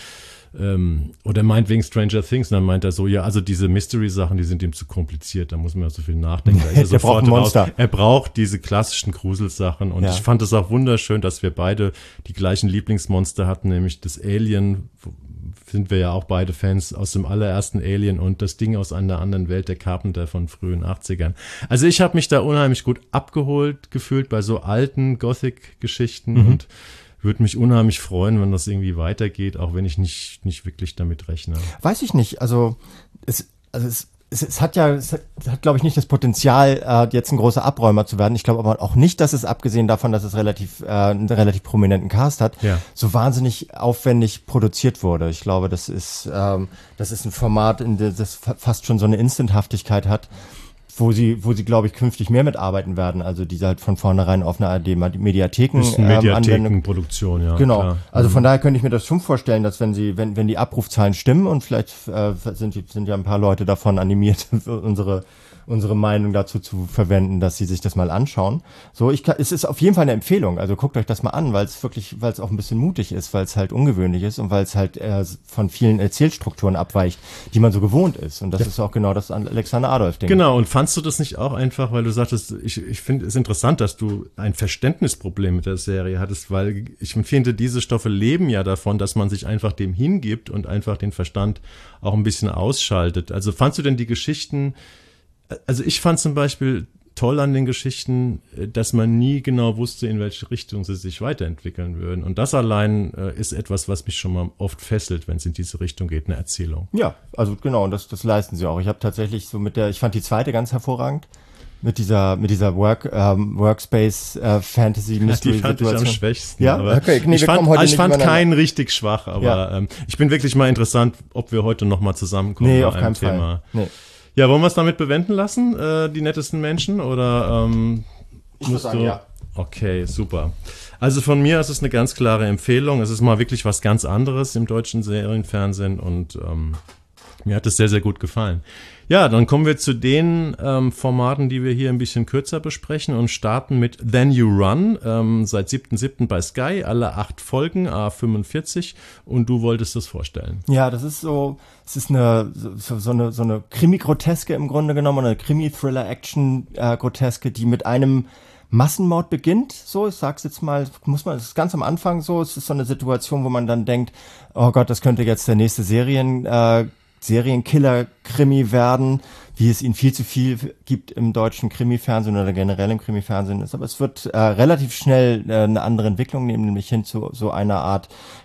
Ähm, oder meinetwegen Stranger Things, und dann meint er so, ja, also diese Mystery-Sachen, die sind ihm zu kompliziert, da muss man ja so viel nachdenken. Da ist er, er braucht ein Monster. Raus. Er braucht diese klassischen Gruselsachen und ja. ich fand es auch wunderschön, dass wir beide die gleichen Lieblingsmonster hatten, nämlich das Alien, sind wir ja auch beide Fans aus dem allerersten Alien und das Ding aus einer anderen Welt, der Carpenter von frühen achtzigern. Also ich habe mich da unheimlich gut abgeholt gefühlt bei so alten Gothic-Geschichten mhm. und würde mich unheimlich freuen, wenn das irgendwie weitergeht, auch wenn ich nicht, nicht wirklich damit rechne. Weiß ich nicht. Also es, also es, es, es hat ja, es hat, hat glaube ich, nicht das Potenzial, äh, jetzt ein großer Abräumer zu werden. Ich glaube aber auch nicht, dass es, abgesehen davon, dass es relativ, äh, einen relativ prominenten Cast hat, ja. so wahnsinnig aufwendig produziert wurde. Ich glaube, das ist, ähm, das ist ein Format, in dem das fast schon so eine Instanthaftigkeit hat, wo sie, wo sie, glaube ich, künftig mehr mitarbeiten werden. Also diese halt von vornherein auf eine A R D-Mediatheken ähm, Mediathekenproduktion, ja. Genau. Klar. Also von daher könnte ich mir das schon vorstellen, dass wenn sie, wenn, wenn die Abrufzahlen stimmen und vielleicht äh, sind, sind ja ein paar Leute davon animiert, unsere unsere Meinung dazu zu verwenden, dass sie sich das mal anschauen. So, ich kann, es ist auf jeden Fall eine Empfehlung. Also guckt euch das mal an, weil es wirklich, weil es auch ein bisschen mutig ist, weil es halt ungewöhnlich ist und weil es halt äh, von vielen Erzählstrukturen abweicht, die man so gewohnt ist. Und das ja. ist auch genau das Alexander Adolf-Ding. Genau. Und fandst du das nicht auch einfach, weil du sagtest, ich, ich finde es interessant, dass du ein Verständnisproblem mit der Serie hattest, weil ich finde, diese Stoffe leben ja davon, dass man sich einfach dem hingibt und einfach den Verstand auch ein bisschen ausschaltet. Also fandst du denn die Geschichten, also ich fand zum Beispiel toll an den Geschichten, dass man nie genau wusste, in welche Richtung sie sich weiterentwickeln würden. Und das allein äh, ist etwas, was mich schon mal oft fesselt, wenn es in diese Richtung geht, eine Erzählung. Ja, also genau, und das, das leisten sie auch. Ich habe tatsächlich so mit der, ich fand die zweite ganz hervorragend, mit dieser, mit dieser Work, ähm, Workspace äh, Fantasy Mystery Situation. Die fand ich am schwächsten. Ja, aber okay. Nee, ich fand, ich fand keinen richtig schwach, aber ja. ähm, ich bin wirklich mal interessant, ob wir heute noch mal zusammenkommen nee, bei auf einem keinen Thema. Fall. Nee. Ja, wollen wir es damit bewenden lassen, äh, die nettesten Menschen? Oder ähm, ich muss sagen, ja. Okay, super. Also von mir ist es eine ganz klare Empfehlung. Es ist mal wirklich was ganz anderes im deutschen Serienfernsehen und ähm, mir hat es sehr, sehr gut gefallen. Ja, dann kommen wir zu den ähm, Formaten, die wir hier ein bisschen kürzer besprechen und starten mit Then You Run, ähm, seit siebten siebten bei Sky, alle acht Folgen, A fünfundvierzig, und du wolltest das vorstellen. Ja, das ist so, es ist eine so, so eine so eine Krimi-Groteske im Grunde genommen, eine Krimi-Thriller-Action-Groteske, die mit einem Massenmord beginnt, so, ich sag's jetzt mal, muss man, das ist ganz am Anfang so, es ist so eine Situation, wo man dann denkt, oh Gott, das könnte jetzt der nächste Serien, äh, Serienkiller-Krimi werden, wie es ihn viel zu viel gibt im deutschen Krimi-Fernsehen oder generell im Krimi-Fernsehen ist. Aber es wird äh, relativ schnell äh, eine andere Entwicklung nehmen, nämlich hin zu so einer Art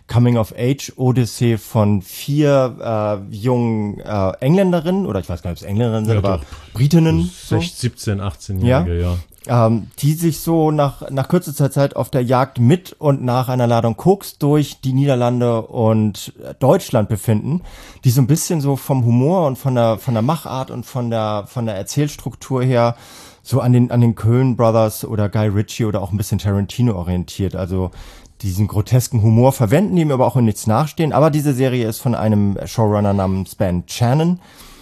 Coming-of-Age-Odyssee von vier äh, jungen äh, Engländerinnen, oder ich weiß gar nicht, ob es Engländerinnen sind, ja, aber doch. Britinnen. So. siebzehn-, achtzehnjährige, ja. ja. Ähm, die sich so nach nach kürzester Zeit auf der Jagd mit und nach einer Ladung Koks durch die Niederlande und Deutschland befinden, die so ein bisschen so vom Humor und von der von der Machart und von der von der Erzählstruktur her so an den an den Coen Brothers oder Guy Ritchie oder auch ein bisschen Tarantino orientiert. Also diesen grotesken Humor verwenden, die ihm aber auch in nichts nachstehen. Aber diese Serie ist von einem Showrunner namens Ben Channon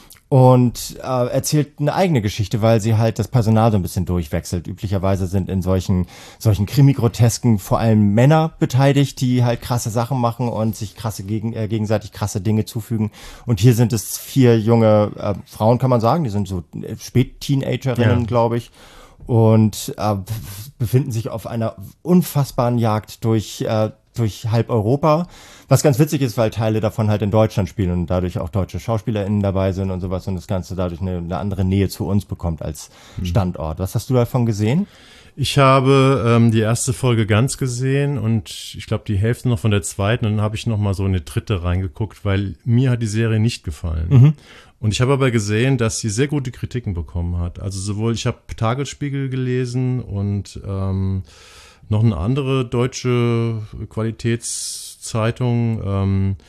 und äh, erzählt eine eigene Geschichte, weil sie halt das Personal so ein bisschen durchwechselt. Üblicherweise sind in solchen solchen Krimi-Grotesken vor allem Männer beteiligt, die halt krasse Sachen machen und sich krasse gegen, äh, gegenseitig krasse Dinge zufügen. Und hier sind es vier junge äh, Frauen, kann man sagen, die sind so Spät-Teenagerinnen, ja. glaube ich. Und äh, befinden sich auf einer unfassbaren Jagd durch äh, durch halb Europa, was ganz witzig ist, weil Teile davon halt in Deutschland spielen und dadurch auch deutsche SchauspielerInnen dabei sind und sowas und das Ganze dadurch eine, eine andere Nähe zu uns bekommt als Standort. Was hast du davon gesehen? Ich habe ähm, die erste Folge ganz gesehen und ich glaube die Hälfte noch von der zweiten und dann habe ich noch mal so eine dritte reingeguckt, weil mir hat die Serie nicht gefallen. Mhm. Und ich habe aber gesehen, dass sie sehr gute Kritiken bekommen hat. Also sowohl, ich habe Tagesspiegel gelesen und ähm, noch eine andere deutsche Qualitätszeitung. Ähm,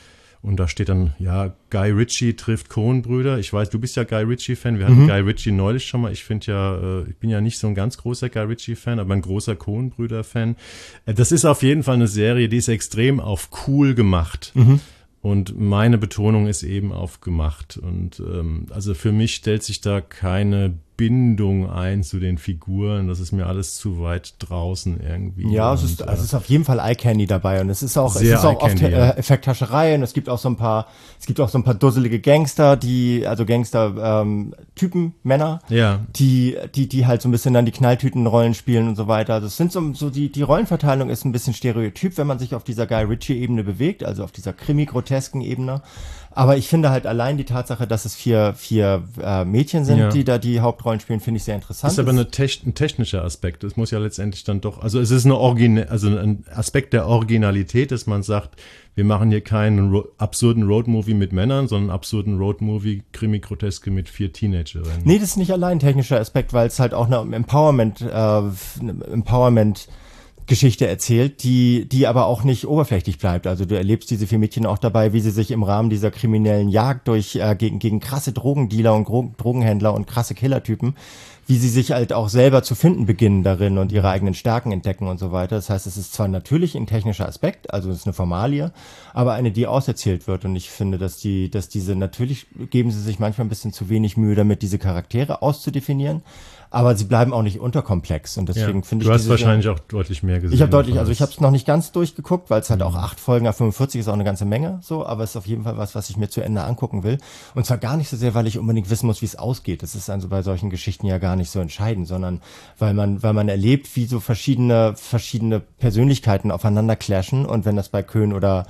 Und da steht dann, ja, Guy Ritchie trifft Coen-Brüder. Ich weiß, du bist ja Guy Ritchie-Fan. Wir hatten mhm. Guy Ritchie neulich schon mal. Ich finde ja, äh, ich bin ja nicht so ein ganz großer Guy Ritchie-Fan, aber ein großer Coen-Brüder-Fan. Äh, das ist auf jeden Fall eine Serie, die ist extrem auf cool gemacht. Mhm. Und meine Betonung ist eben auf gemacht. Und ähm, also für mich stellt sich da keine Bindung ein zu den Figuren. Das ist mir alles zu weit draußen irgendwie. Ja, und, es ist, also es ist auf jeden Fall Eye-Candy dabei. Und es ist auch, es ist auch oft ja. äh, Effekthascherei. Und es gibt auch so ein paar, es gibt auch so ein paar dusselige Gangster, die, also Gangster-Typen, ähm, Männer, ja. die, die, die halt so ein bisschen dann die Knalltütenrollen spielen und so weiter. Also es sind so, so die, die Rollenverteilung ist ein bisschen stereotyp, wenn man sich auf dieser Guy Ritchie-Ebene bewegt, also auf dieser Krimi-grotesken Ebene. Aber ich finde halt allein die Tatsache, dass es vier, vier äh, Mädchen sind, ja. die da die Hauptrollen spielen, finde ich sehr interessant. Ist aber eine Te- ein technischer Aspekt. Es muss ja letztendlich dann doch, also es ist eine Origin- also ein Aspekt der Originalität, dass man sagt, wir machen hier keinen ro- absurden Roadmovie mit Männern, sondern einen absurden Roadmovie, Krimi-Groteske mit vier Teenagerinnen. Nee, das ist nicht allein ein technischer Aspekt, weil es halt auch eine Empowerment, äh, eine Empowerment Geschichte erzählt, die die aber auch nicht oberflächlich bleibt. Also du erlebst diese vier Mädchen auch dabei, wie sie sich im Rahmen dieser kriminellen Jagd durch äh, gegen gegen krasse Drogendealer und Gro- Drogenhändler und krasse Killertypen, wie sie sich halt auch selber zu finden beginnen darin und ihre eigenen Stärken entdecken und so weiter. Das heißt, es ist zwar natürlich ein technischer Aspekt, also es ist eine Formalie, aber eine, die auserzählt wird. Und ich finde, dass die, dass diese, natürlich geben sie sich manchmal ein bisschen zu wenig Mühe damit, diese Charaktere auszudefinieren, aber sie bleiben auch nicht unterkomplex. Und deswegen ja, finde ich, du hast wahrscheinlich auch deutlich mehr gesehen. Ich habe deutlich, also ich habe es noch nicht ganz durchgeguckt, weil es halt auch acht Folgen auf fünfundvierzig ist, auch eine ganze Menge, so, aber es ist auf jeden Fall was, was ich mir zu Ende angucken will. Und zwar gar nicht so sehr, weil ich unbedingt wissen muss, wie es ausgeht. Das ist also bei solchen Geschichten ja gar nicht so entscheidend, sondern weil man, weil man erlebt, wie so verschiedene, verschiedene Persönlichkeiten aufeinander clashen, und wenn das bei Coen oder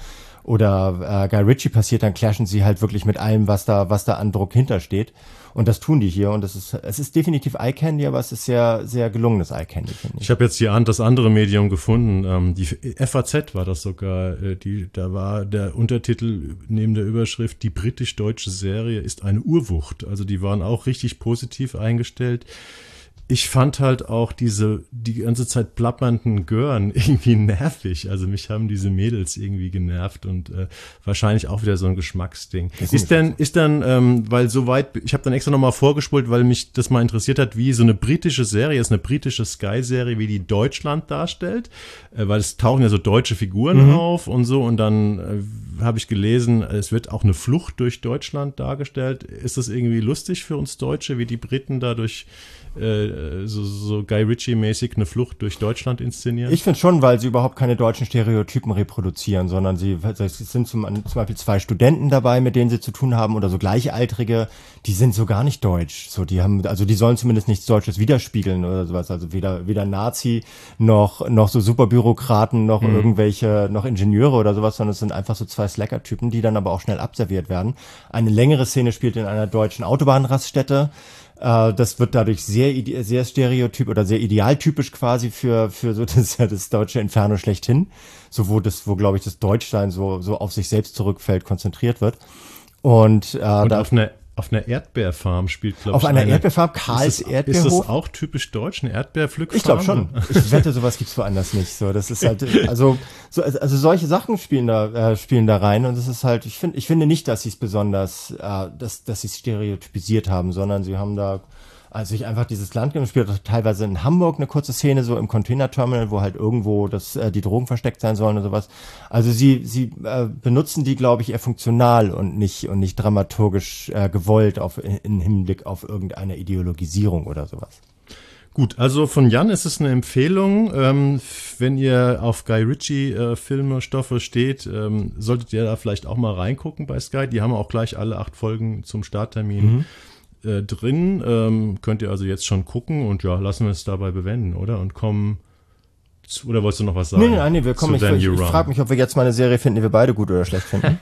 oder äh, Guy Ritchie passiert, dann clashen sie halt wirklich mit allem, was da, was da an Druck hintersteht. Und das tun die hier. Und das ist, es ist definitiv Eye-Candy, aber es ist sehr, sehr gelungenes Eye-Candy, finde ich. Ich habe jetzt hier das andere Medium gefunden. Ähm, die F A Z war das sogar. Äh, die, da war der Untertitel neben der Überschrift: Die britisch-deutsche Serie ist eine Urwucht. Also die waren auch richtig positiv eingestellt. Ich fand halt auch diese die ganze Zeit plappernden Gören irgendwie nervig. Also mich haben diese Mädels irgendwie genervt und äh, wahrscheinlich auch wieder so ein Geschmacksding. Ist denn, ist dann, ähm, weil soweit, ich habe dann extra nochmal vorgespult, weil mich das mal interessiert hat, wie so eine britische Serie, ist eine britische Sky-Serie, wie die Deutschland darstellt, äh, weil es tauchen ja so deutsche Figuren mhm. auf und so, und dann äh, habe ich gelesen, es wird auch eine Flucht durch Deutschland dargestellt. Ist das irgendwie lustig für uns Deutsche, wie die Briten dadurch äh, so, so Guy Ritchie-mäßig eine Flucht durch Deutschland inszenieren? Ich finde schon, weil sie überhaupt keine deutschen Stereotypen reproduzieren, sondern sie, es sind zum, zum Beispiel zwei Studenten dabei, mit denen sie zu tun haben, oder so Gleichaltrige, die sind so gar nicht deutsch. So, die haben, also die sollen zumindest nichts Deutsches widerspiegeln oder sowas. Also weder, weder Nazi noch, noch so Superbürokraten, noch mhm. irgendwelche, noch Ingenieure oder sowas, sondern es sind einfach so zwei Slacker-Typen, die dann aber auch schnell abserviert werden. Eine längere Szene spielt in einer deutschen Autobahnraststätte. Das wird dadurch sehr, sehr stereotyp oder sehr idealtypisch quasi für, für so das, das deutsche Inferno schlechthin. So, wo das, wo, glaube ich, das Deutschsein so, so auf sich selbst zurückfällt, konzentriert wird. Und, äh, Und da, auf einer Auf einer Erdbeerfarm spielt, glaube ich. Auf einer eine, Erdbeerfarm, Karls ist das, Erdbeerhof. Ist das auch typisch deutsch, eine Erdbeerpflückfarm? Ich glaube schon. Ich wette, sowas gibt's woanders nicht. So, das ist halt, also, so, also solche Sachen spielen da, äh, spielen da rein, und es ist halt, ich finde, ich finde nicht, dass sie es besonders, äh, dass, dass sie es stereotypisiert haben, sondern sie haben da, also sich einfach dieses Land gespielt, teilweise in Hamburg eine kurze Szene, so im Containerterminal, wo halt irgendwo das, äh, die Drogen versteckt sein sollen und sowas. Also sie, sie äh, benutzen die, glaube ich, eher funktional und nicht, und nicht dramaturgisch äh, gewollt auf, in Hinblick auf irgendeine Ideologisierung oder sowas. Gut, also von Jan ist es eine Empfehlung. Ähm, wenn ihr auf Guy Ritchie äh, Filme, Stoffe steht, ähm, solltet ihr da vielleicht auch mal reingucken bei Sky. Die haben auch gleich alle acht Folgen zum Starttermin mhm. äh, drin. Ähm, könnt ihr also jetzt schon gucken, und ja, lassen wir es dabei bewenden, oder? Und kommen zu, oder wolltest du noch was sagen? Nee, nein, nee, wir kommen, ich, ich, ich frage mich, ob wir jetzt mal eine Serie finden, die wir beide gut oder schlecht finden.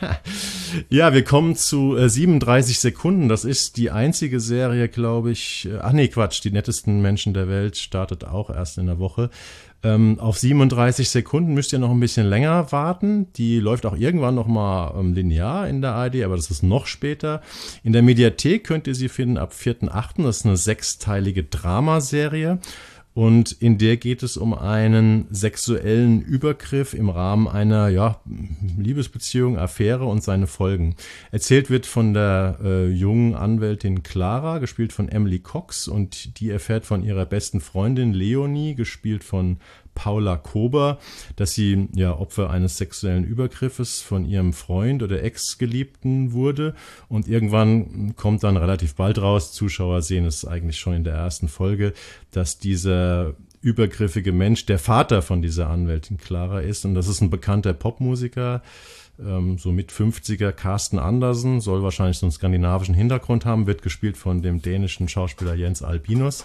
Ja, wir kommen zu äh, siebenunddreißig Sekunden. Das ist die einzige Serie, glaube ich, äh, ach nee, Quatsch, die nettesten Menschen der Welt startet auch erst in der Woche. Ähm, auf siebenunddreißig Sekunden müsst ihr noch ein bisschen länger warten. Die läuft auch irgendwann noch mal ähm, linear in der A R D, aber das ist noch später. In der Mediathek könnt ihr sie finden ab vierten achten. Das ist eine sechsteilige Dramaserie. Und in der geht es um einen sexuellen Übergriff im Rahmen einer ja, Liebesbeziehung, Affäre und seine Folgen. Erzählt wird von der äh, jungen Anwältin Clara, gespielt von Emily Cox, und die erfährt von ihrer besten Freundin Leonie, gespielt von Paula Kober, dass sie ja Opfer eines sexuellen Übergriffes von ihrem Freund oder Ex-Geliebten wurde, und irgendwann kommt dann relativ bald raus, Zuschauer sehen es eigentlich schon in der ersten Folge, dass dieser übergriffige Mensch der Vater von dieser Anwältin Clara ist, und das ist ein bekannter Popmusiker, ähm, so mit fünfziger, Carsten Andersen, soll wahrscheinlich so einen skandinavischen Hintergrund haben, wird gespielt von dem dänischen Schauspieler Jens Albinus.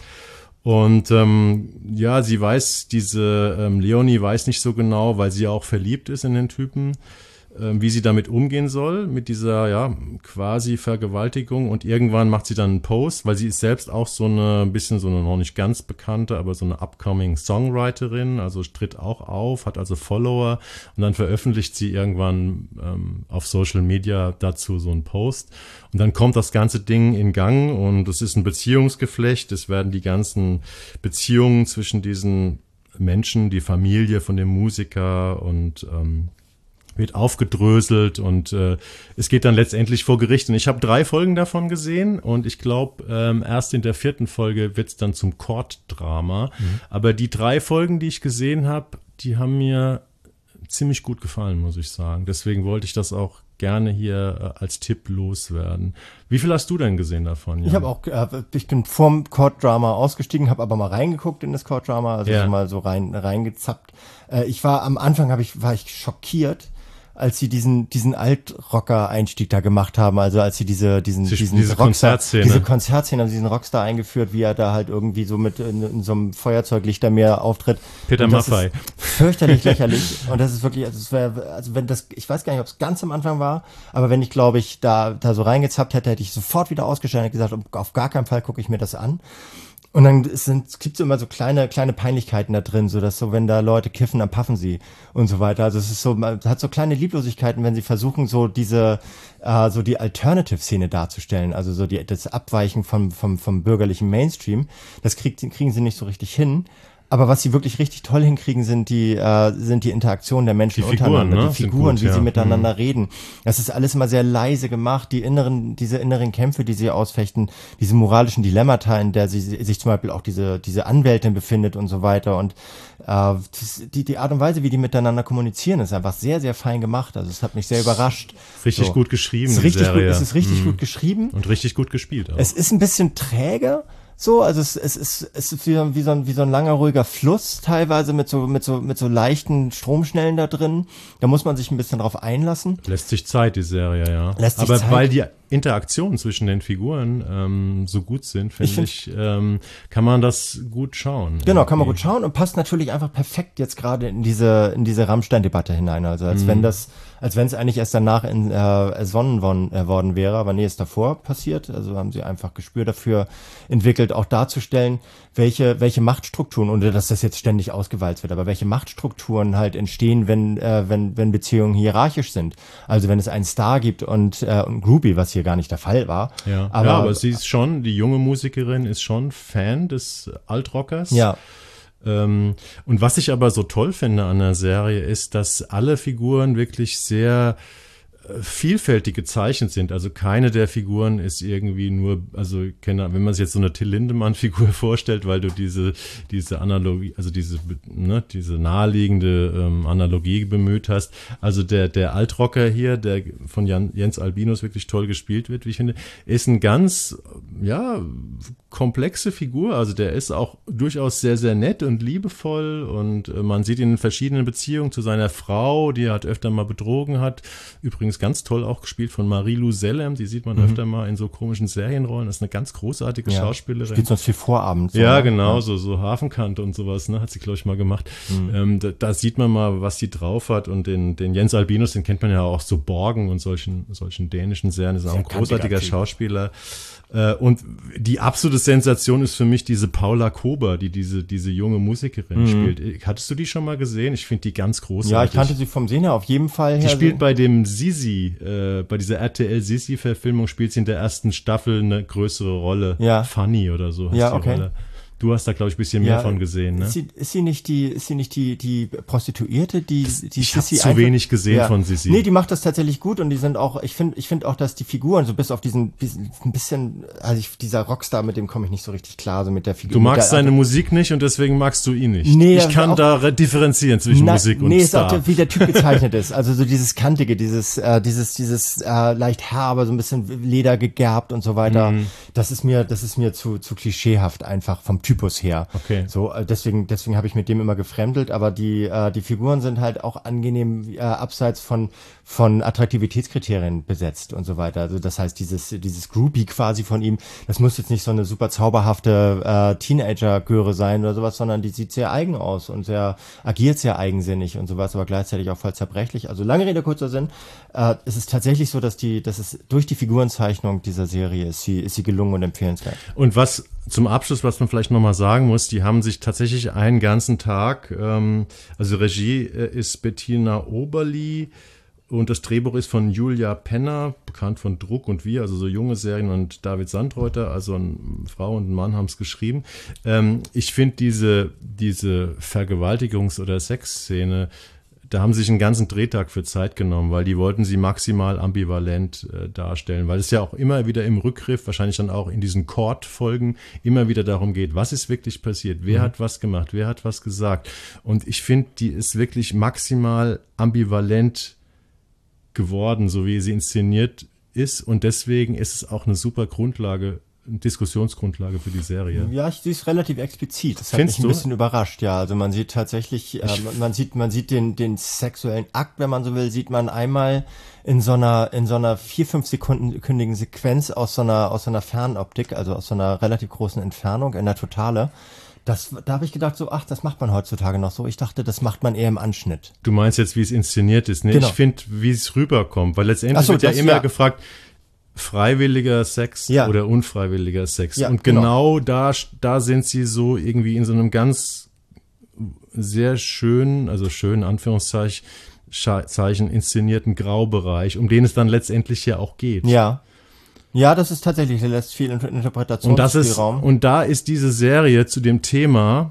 Und ähm, ja, sie weiß, diese ähm, Leonie weiß nicht so genau, weil sie auch verliebt ist in den Typen, ähm, wie sie damit umgehen soll, mit dieser ja quasi Vergewaltigung. Und irgendwann macht sie dann einen Post, weil sie ist selbst auch so eine, ein bisschen so eine noch nicht ganz bekannte, aber so eine upcoming Songwriterin, also tritt auch auf, hat also Follower, und dann veröffentlicht sie irgendwann ähm, auf Social Media dazu so einen Post. Und dann kommt das ganze Ding in Gang, und es ist ein Beziehungsgeflecht. Es werden die ganzen Beziehungen zwischen diesen Menschen, die Familie von dem Musiker, und ähm, wird aufgedröselt, und äh, es geht dann letztendlich vor Gericht. Und ich habe drei Folgen davon gesehen, und ich glaube, ähm, erst in der vierten Folge wird es dann zum Court-Drama. Mhm. Aber die drei Folgen, die ich gesehen habe, die haben mir ziemlich gut gefallen, muss ich sagen. Deswegen wollte ich das auch gerne hier äh, als Tipp loswerden. Wie viel hast du denn gesehen davon? Jan? Ich habe auch, äh, ich bin vorm Court-Drama ausgestiegen, habe aber mal reingeguckt in das Court-Drama, also ja. so mal so rein reingezappt. Äh, ich war am Anfang, habe ich war ich schockiert, als sie diesen diesen Altrocker-Einstieg da gemacht haben, also als sie diese diesen Sie, diesen diese Rockstar, Konzertszene, diese Konzertszene, haben sie diesen Rockstar eingeführt, wie er da halt irgendwie so mit in, in so einem Feuerzeuglichtermeer auftritt. Peter Maffay. Fürchterlich lächerlich, und das ist wirklich, also es wäre, also wenn das, ich weiß gar nicht, ob es ganz am Anfang war, aber wenn ich, glaube ich, da da so reingezappt hätte, hätte ich sofort wieder ausgestellt und gesagt, auf gar keinen Fall gucke ich mir das an. Und dann sind, es gibt so immer so kleine, kleine Peinlichkeiten da drin, so dass so, wenn da Leute kiffen, dann paffen sie und so weiter. Also es ist so, man hat so kleine Lieblosigkeiten, wenn sie versuchen, so diese, äh, so die Alternative-Szene darzustellen. Also so die, das Abweichen vom, vom, vom bürgerlichen Mainstream. Das kriegt, kriegen sie nicht so richtig hin. Aber was sie wirklich richtig toll hinkriegen, sind die, äh, sind die Interaktionen der Menschen die Figuren, untereinander, ne? die Figuren, gut, wie ja. sie miteinander mhm. reden. Das ist alles immer sehr leise gemacht. Die inneren, diese inneren Kämpfe, die sie ausfechten, diese moralischen Dilemmata, in der sie sich zum Beispiel auch diese, diese Anwältin befindet und so weiter. Und äh, das, die, die Art und Weise, wie die miteinander kommunizieren, ist einfach sehr, sehr fein gemacht. Also es hat mich sehr überrascht. Richtig so. gut geschrieben, es ist die richtig Serie. Gut, es ist richtig mhm. gut geschrieben. Und richtig gut gespielt auch. Es ist ein bisschen träge. So, also es, es ist, es ist wie, wie so ein, wie so ein langer, ruhiger Fluss, teilweise mit so, mit so, mit so leichten Stromschnellen da drin. Da muss man sich ein bisschen drauf einlassen. Lässt sich Zeit, die Serie, ja. Lässt sich Aber Zeit. weil die Interaktionen zwischen den Figuren ähm, so gut sind, finde ich, ich ähm, kann man das gut schauen. Genau, kann man irgendwie. gut schauen, und passt natürlich einfach perfekt jetzt gerade in diese, in diese Rammstein-Debatte hinein. Also als Mhm. wenn das, als wenn es eigentlich erst danach in, äh, ersonnen worden, äh, worden wäre, aber nee, ist davor passiert. Also haben sie einfach Gespür dafür entwickelt, auch darzustellen, welche, welche Machtstrukturen, ohne dass das jetzt ständig ausgewalzt wird, aber welche Machtstrukturen halt entstehen, wenn, äh, wenn, wenn Beziehungen hierarchisch sind. Also wenn es einen Star gibt und, äh, und Groupie, was hier gar nicht der Fall war. Ja, aber, ja, aber sie ist schon, die junge Musikerin ist schon Fan des Altrockers. Ja. Ähm, und was ich aber so toll finde an der Serie ist, dass alle Figuren wirklich sehr vielfältig gezeichnet sind. Also keine der Figuren ist irgendwie nur, also wenn man sich jetzt so eine Till Lindemann-Figur vorstellt, weil du diese diese Analogie, also diese ne, diese naheliegende ähm, Analogie bemüht hast. Also der der Altrocker hier, der von Jan, Jens Albinus wirklich toll gespielt wird, wie ich finde, ist ein ganz ja komplexe Figur. Also der ist auch durchaus sehr sehr nett und liebevoll, und äh, man sieht ihn in verschiedenen Beziehungen zu seiner Frau, die er halt öfter mal betrogen hat. Übrigens ganz toll auch gespielt von Marie-Lou Sellem, die sieht man mhm. öfter mal in so komischen Serienrollen. Das ist eine ganz großartige ja. Schauspielerin. Spielt sonst viel Vorabend. So, ja, ne? genau, ja. so so Hafenkante und sowas, ne, hat sie, glaube ich, mal gemacht. Mhm. Ähm, da, da sieht man mal, was sie drauf hat, und den den Jens Albinus, den kennt man ja auch so Borgen und solchen solchen dänischen Serien, ist auch ein großartiger Schauspieler. Äh, und die absolute Sensation ist für mich diese Paula Kober, die diese diese junge Musikerin mhm. spielt. Hattest du die schon mal gesehen? Ich finde die ganz großartig. Ja, ich kannte sie vom Sehen her auf jeden Fall her. Die spielt bei dem Sisi, äh, bei dieser R T L-Sisi-Verfilmung spielt sie in der ersten Staffel eine größere Rolle. Ja. Funny oder so heißt ja, die okay. Rolle. Du hast da, glaube ich, ein bisschen mehr Ja, von gesehen, ne? Ist sie, ist sie nicht die, ist sie nicht die, die Prostituierte, die, die Ich habe Sissi zu einfach- wenig gesehen von Sissi. Nee, die macht das tatsächlich gut und die sind auch, ich finde, ich finde auch, dass die Figuren so bis auf diesen, diesen ein bisschen, also ich, dieser Rockstar, mit dem komme ich nicht so richtig klar, so mit der Figur. Du magst mit der, seine Musik nicht und deswegen magst du ihn nicht. Nee, ich kann auch- da re- differenzieren zwischen Na, Musik und nee, ist Star. auch, der- wie der Typ gezeichnet ist. Also so dieses Kantige, dieses, äh, dieses, dieses äh, leicht herbe, so ein bisschen Leder gegerbt und so weiter. Mhm. Das ist mir, das ist mir zu, zu klischeehaft einfach vom Typus her. Okay. So, äh, deswegen, deswegen habe ich mit dem immer gefremdelt. Aber die, äh, die Figuren sind halt auch angenehm äh, abseits von von Attraktivitätskriterien besetzt und so weiter. Also das heißt, dieses dieses Groupie quasi von ihm, das muss jetzt nicht so eine super zauberhafte äh, Teenager-Göre sein oder sowas, sondern die sieht sehr eigen aus und sehr agiert sehr eigensinnig und sowas, aber gleichzeitig auch voll zerbrechlich. Also lange Rede, kurzer Sinn. Äh, es ist tatsächlich so, dass die, dass es durch die Figurenzeichnung dieser Serie ist sie, ist sie gelungen und empfehlenswert. Und was zum Abschluss, was man vielleicht nochmal sagen muss, die haben sich tatsächlich einen ganzen Tag, ähm, also Regie äh, ist Bettina Oberli und das Drehbuch ist von Julia Penner, bekannt von Druck und Wir, also so junge Serien, und David Sandreuter, also eine Frau und ein Mann haben es geschrieben. Ähm, ich finde diese, diese Vergewaltigungs- oder Sexszene, da haben sie sich einen ganzen Drehtag für Zeit genommen, weil die wollten sie maximal ambivalent äh, darstellen, weil es ja auch immer wieder im Rückgriff, wahrscheinlich dann auch in diesen Court-Folgen, immer wieder darum geht, was ist wirklich passiert, wer mhm. hat was gemacht, wer hat was gesagt. Und ich finde, die ist wirklich maximal ambivalent geworden, so wie sie inszeniert ist. Und deswegen ist es auch eine super Grundlage, Diskussionsgrundlage für die Serie. Ja, ich sehe es relativ explizit. Das hat Findest mich ein du? bisschen überrascht, ja. Also man sieht tatsächlich, äh, man sieht, man sieht den, den sexuellen Akt, wenn man so will, sieht man einmal in so einer, in so einer vier, fünf sekündigen Sequenz aus so einer, aus so einer Fernoptik, also aus so einer relativ großen Entfernung in der Totale. Das, da habe ich gedacht so, ach, das macht man heutzutage noch so. Ich dachte, das macht man eher im Anschnitt. Du meinst jetzt, wie es inszeniert ist, ne? Genau. Ich finde, wie es rüberkommt, weil letztendlich Ach so, wird ja das, immer ja. gefragt, freiwilliger Sex Ja. oder unfreiwilliger Sex. Ja, und genau. genau, da, da sind sie so irgendwie in so einem ganz sehr schönen, also schönen Anführungszeichen, Zeichen inszenierten Graubereich, um den es dann letztendlich ja auch geht. Ja. Ja, das ist tatsächlich, der lässt viel Interpretationsspielraum. Und das ist, und da ist diese Serie zu dem Thema,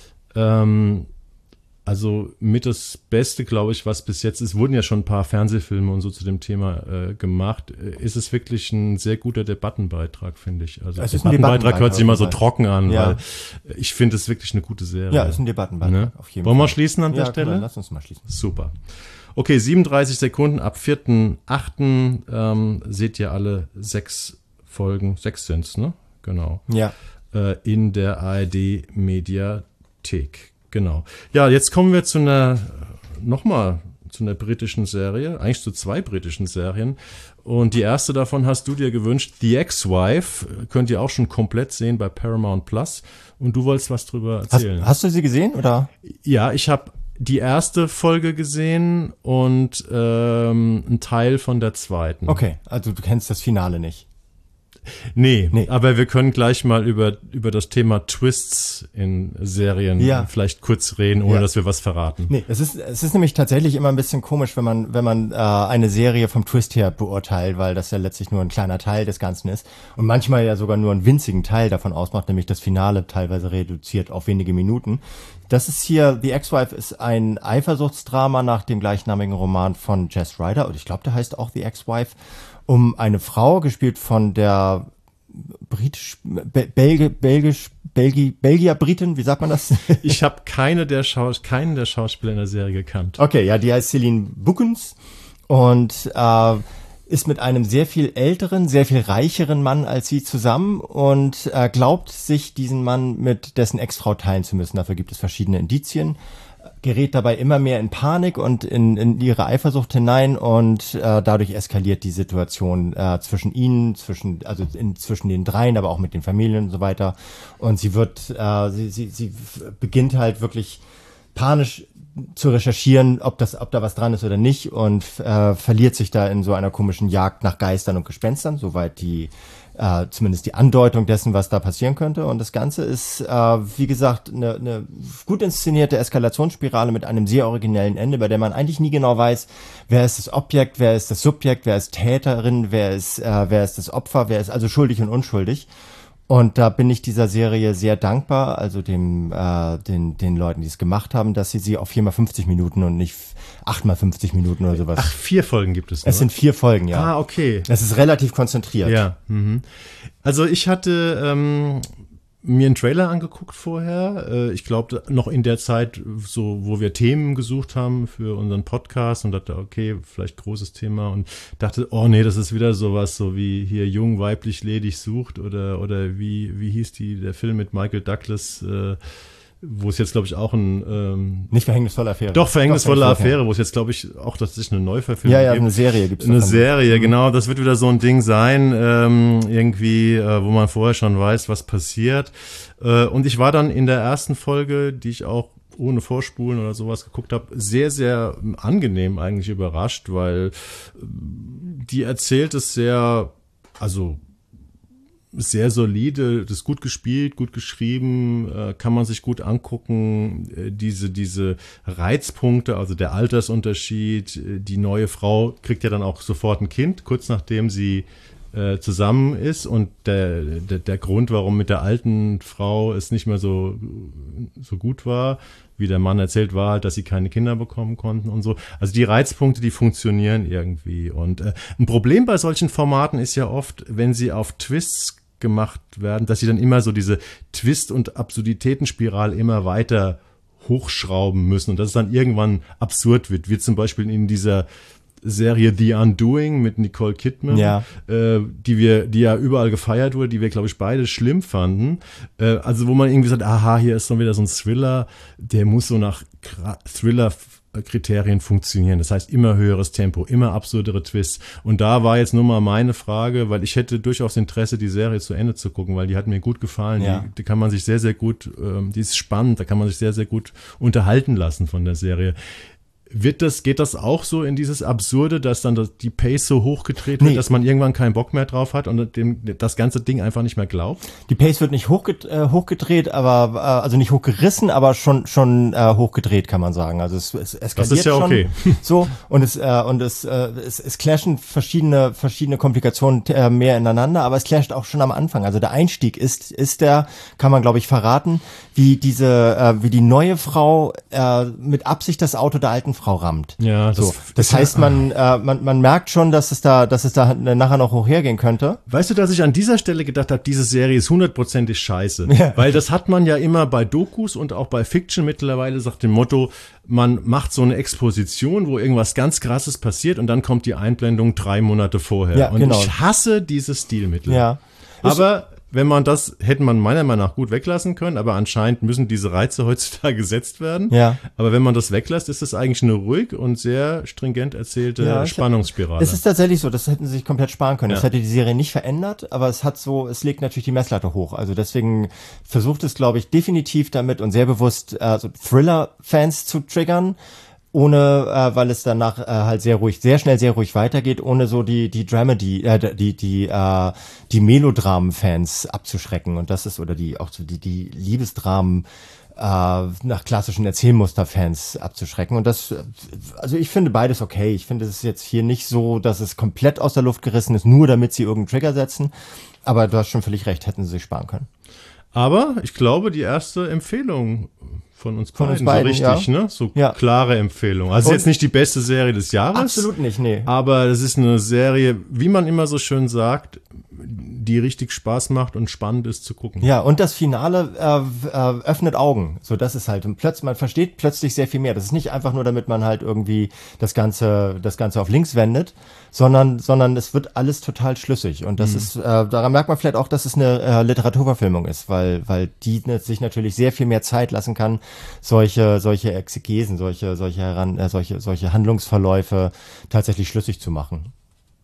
ähm, also mit das Beste, glaube ich, was bis jetzt ist, wurden ja schon ein paar Fernsehfilme und so zu dem Thema äh, gemacht, ist es wirklich ein sehr guter Debattenbeitrag, finde ich. Also Es ist ein Debattenbeitrag hört sich immer so Debattenbeitrag. trocken an, Ja. weil ich finde es wirklich eine gute Serie. Ja, ist ein Debattenbeitrag, Ne? auf jeden Wollen wir Fall. schließen an der Ja, Stelle? Dann lass uns mal schließen. Super. Okay, siebenunddreißig Sekunden ab vierten achten Ähm, seht ihr alle sechs Folgen, sechs sind's, ne? Genau. Ja. Äh, in der A R D Mediathek. Genau. Ja, jetzt kommen wir zu einer, nochmal zu einer britischen Serie, eigentlich zu zwei britischen Serien. Und die erste davon hast du dir gewünscht, The Ex-Wife, könnt ihr auch schon komplett sehen bei Paramount Plus. Und du wolltest was drüber Hast, erzählen. hast du sie gesehen, oder? Ja, ich habe die erste Folge gesehen und ähm, einen Teil von der zweiten. Okay, also du kennst das Finale nicht. Nee, Nee. aber wir können gleich mal über, über das Thema Twists in Serien Ja. vielleicht kurz reden, ohne Ja. dass wir was verraten. Nee, es ist, es ist nämlich tatsächlich immer ein bisschen komisch, wenn man, wenn man äh, eine Serie vom Twist her beurteilt, weil das ja letztlich nur ein kleiner Teil des Ganzen ist und manchmal ja sogar nur einen winzigen Teil davon ausmacht, nämlich das Finale teilweise reduziert auf wenige Minuten. Das ist hier, The Ex-Wife ist ein Eifersuchtsdrama nach dem gleichnamigen Roman von Jess Rider und ich glaube, der heißt auch The Ex-Wife, um eine Frau, gespielt von der britisch, Be Belge, belgisch, Belgi, Belgier-Britin, wie sagt man das? Ich habe keine der Schaus keinen der Schauspieler in der Serie gekannt. Okay, ja, die heißt Celine Bookens und äh, ist mit einem sehr viel älteren, sehr viel reicheren Mann als sie zusammen und äh, glaubt sich diesen Mann mit dessen Ex-Frau teilen zu müssen. Dafür gibt es verschiedene Indizien, gerät dabei immer mehr in Panik und in, in ihre Eifersucht hinein und äh, dadurch eskaliert die Situation äh, zwischen ihnen, zwischen also in, zwischen den dreien, aber auch mit den Familien und so weiter. Und sie wird, äh, sie, sie, sie beginnt halt wirklich panisch zu recherchieren, ob das, ob da was dran ist oder nicht und äh, verliert sich da in so einer komischen Jagd nach Geistern und Gespenstern, soweit die äh, zumindest die Andeutung dessen, was da passieren könnte. Und das Ganze ist, äh, wie gesagt, eine, eine gut inszenierte Eskalationsspirale mit einem sehr originellen Ende, bei der man eigentlich nie genau weiß, wer ist das Objekt, wer ist das Subjekt, wer ist Täterin, wer ist, äh, wer ist das Opfer, wer ist also schuldig und unschuldig. Und da bin ich dieser Serie sehr dankbar, also dem, äh, den, den Leuten, die es gemacht haben, dass sie sie auf vier mal fünfzig Minuten und nicht acht mal fünfzig Minuten oder sowas. Ach, vier Folgen gibt es, Es sind vier Folgen, ja. Ah, okay. Es ist relativ konzentriert. Ja. Mhm. Also ich hatte ähm, mir einen Trailer angeguckt vorher. Äh, ich glaube, noch in der Zeit, so wo wir Themen gesucht haben für unseren Podcast und dachte, okay, vielleicht großes Thema und dachte, oh nee, das ist wieder sowas, so wie hier jung, weiblich, ledig sucht oder oder wie wie hieß die der Film mit Michael Douglas, äh, wo es jetzt, glaube ich, auch ein ähm, Nicht verhängnisvolle Affäre. Doch, verhängnisvolle Affäre, wo es jetzt, glaube ich, auch tatsächlich eine Neuverfilmung ja, ja, gibt. eine Serie gibt es. Eine Serie, genau. Das wird wieder so ein Ding sein, ähm, irgendwie, äh, wo man vorher schon weiß, was passiert. Äh, und ich war dann in der ersten Folge, die ich auch ohne Vorspulen oder sowas geguckt habe, sehr, sehr angenehm eigentlich überrascht, weil die erzählt es sehr, also sehr solide, das ist gut gespielt, gut geschrieben, äh, kann man sich gut angucken, äh, diese diese Reizpunkte, also der Altersunterschied, äh, die neue Frau kriegt ja dann auch sofort ein Kind, kurz nachdem sie äh, zusammen ist und der, der der Grund, warum mit der alten Frau es nicht mehr so so gut war, wie der Mann erzählt, war halt, dass sie keine Kinder bekommen konnten und so. Also die Reizpunkte, die funktionieren irgendwie und äh, ein Problem bei solchen Formaten ist ja oft, wenn sie auf Twists gemacht werden, dass sie dann immer so diese Twist- und Absurditätenspirale immer weiter hochschrauben müssen und dass es dann irgendwann absurd wird, wie zum Beispiel in dieser Serie The Undoing mit Nicole Kidman, ja. äh, die wir, die ja überall gefeiert wurde, die wir, glaube ich, beide schlimm fanden. Äh, also wo man irgendwie sagt, aha, hier ist dann wieder so ein Thriller, der muss so nach Thriller Kriterien funktionieren. Das heißt, immer höheres Tempo, immer absurdere Twists. Und da war jetzt nur mal meine Frage, weil ich hätte durchaus Interesse, die Serie zu Ende zu gucken, weil die hat mir gut gefallen. Ja. Die, die kann man sich sehr, sehr gut, ähm, die ist spannend, da kann man sich sehr, sehr gut unterhalten lassen von der Serie. Wird das, geht das auch so in dieses Absurde, dass dann das, die Pace so hochgedreht wird, nee. dass man irgendwann keinen Bock mehr drauf hat und dem, das ganze Ding einfach nicht mehr glaubt? Die Pace wird nicht hochged äh, hochgedreht, aber äh, also nicht hochgerissen, aber schon schon äh, hochgedreht, kann man sagen. Also es, es eskaliert das ist ja schon okay. So und es äh, und es, äh, es es clashen verschiedene verschiedene Komplikationen äh, mehr ineinander, aber es clasht auch schon am Anfang. Also der Einstieg ist ist der, kann man glaube ich verraten, wie diese äh, wie die neue Frau äh, mit Absicht das Auto der alten Frau rammt. Ja, das, so. Das heißt, man, äh, man, man merkt schon, dass es da, dass es da nachher noch hochhergehen könnte. Weißt du, dass ich an dieser Stelle gedacht habe, diese Serie ist hundertprozentig scheiße. Ja. Weil das hat man ja immer bei Dokus und auch bei Fiction mittlerweile, sagt dem Motto, man macht so eine Exposition, wo irgendwas ganz Krasses passiert und dann kommt die Einblendung drei Monate vorher. Ja, und genau. ich hasse dieses Stilmittel. Ja. Aber wenn man das, hätte man meiner Meinung nach gut weglassen können, aber anscheinend müssen diese Reize heutzutage gesetzt werden. Ja. Aber wenn man das weglässt, ist das eigentlich eine ruhig und sehr stringent erzählte Ja, Spannungsspirale. Es ist tatsächlich so, das hätten sie sich komplett sparen können. Ja. Das hätte die Serie nicht verändert, aber es hat so, es legt natürlich die Messlatte hoch. Also deswegen versucht es, glaube ich, definitiv damit und sehr bewusst äh, so Thriller-Fans zu triggern, ohne, äh, weil es danach äh, halt sehr ruhig, sehr schnell, sehr ruhig weitergeht, ohne so die die Dramedy, äh, die die äh, die Melodramen-Fans abzuschrecken. Und das ist oder die auch so die die Liebesdramen äh, nach klassischen Erzählmuster-Fans abzuschrecken. Und das, also ich finde beides okay. Ich finde, es ist jetzt hier nicht so, dass es komplett aus der Luft gerissen ist, nur damit sie irgendeinen Trigger setzen. Aber du hast schon völlig recht, hätten sie sich sparen können. Aber ich glaube, die erste Empfehlung von uns Von beiden, uns beiden, so richtig, ja. ne? So Ja. klare Empfehlung. Also Und- jetzt nicht die beste Serie des Jahres. Absolut nicht, nee. Aber es ist eine Serie, wie man immer so schön sagt, die richtig Spaß macht und spannend ist zu gucken. Ja, und das Finale äh, äh, öffnet Augen. So, das ist halt, und plötzlich, man versteht plötzlich sehr viel mehr. Das ist nicht einfach nur, damit man halt irgendwie das Ganze, das Ganze auf links wendet, sondern, sondern es wird alles total schlüssig. Und das Mhm. ist, äh, daran merkt man vielleicht auch, dass es eine äh, Literaturverfilmung ist, weil, weil die ne, sich natürlich sehr viel mehr Zeit lassen kann, solche, solche Exegesen, solche, solche heran, äh, solche, solche Handlungsverläufe tatsächlich schlüssig zu machen.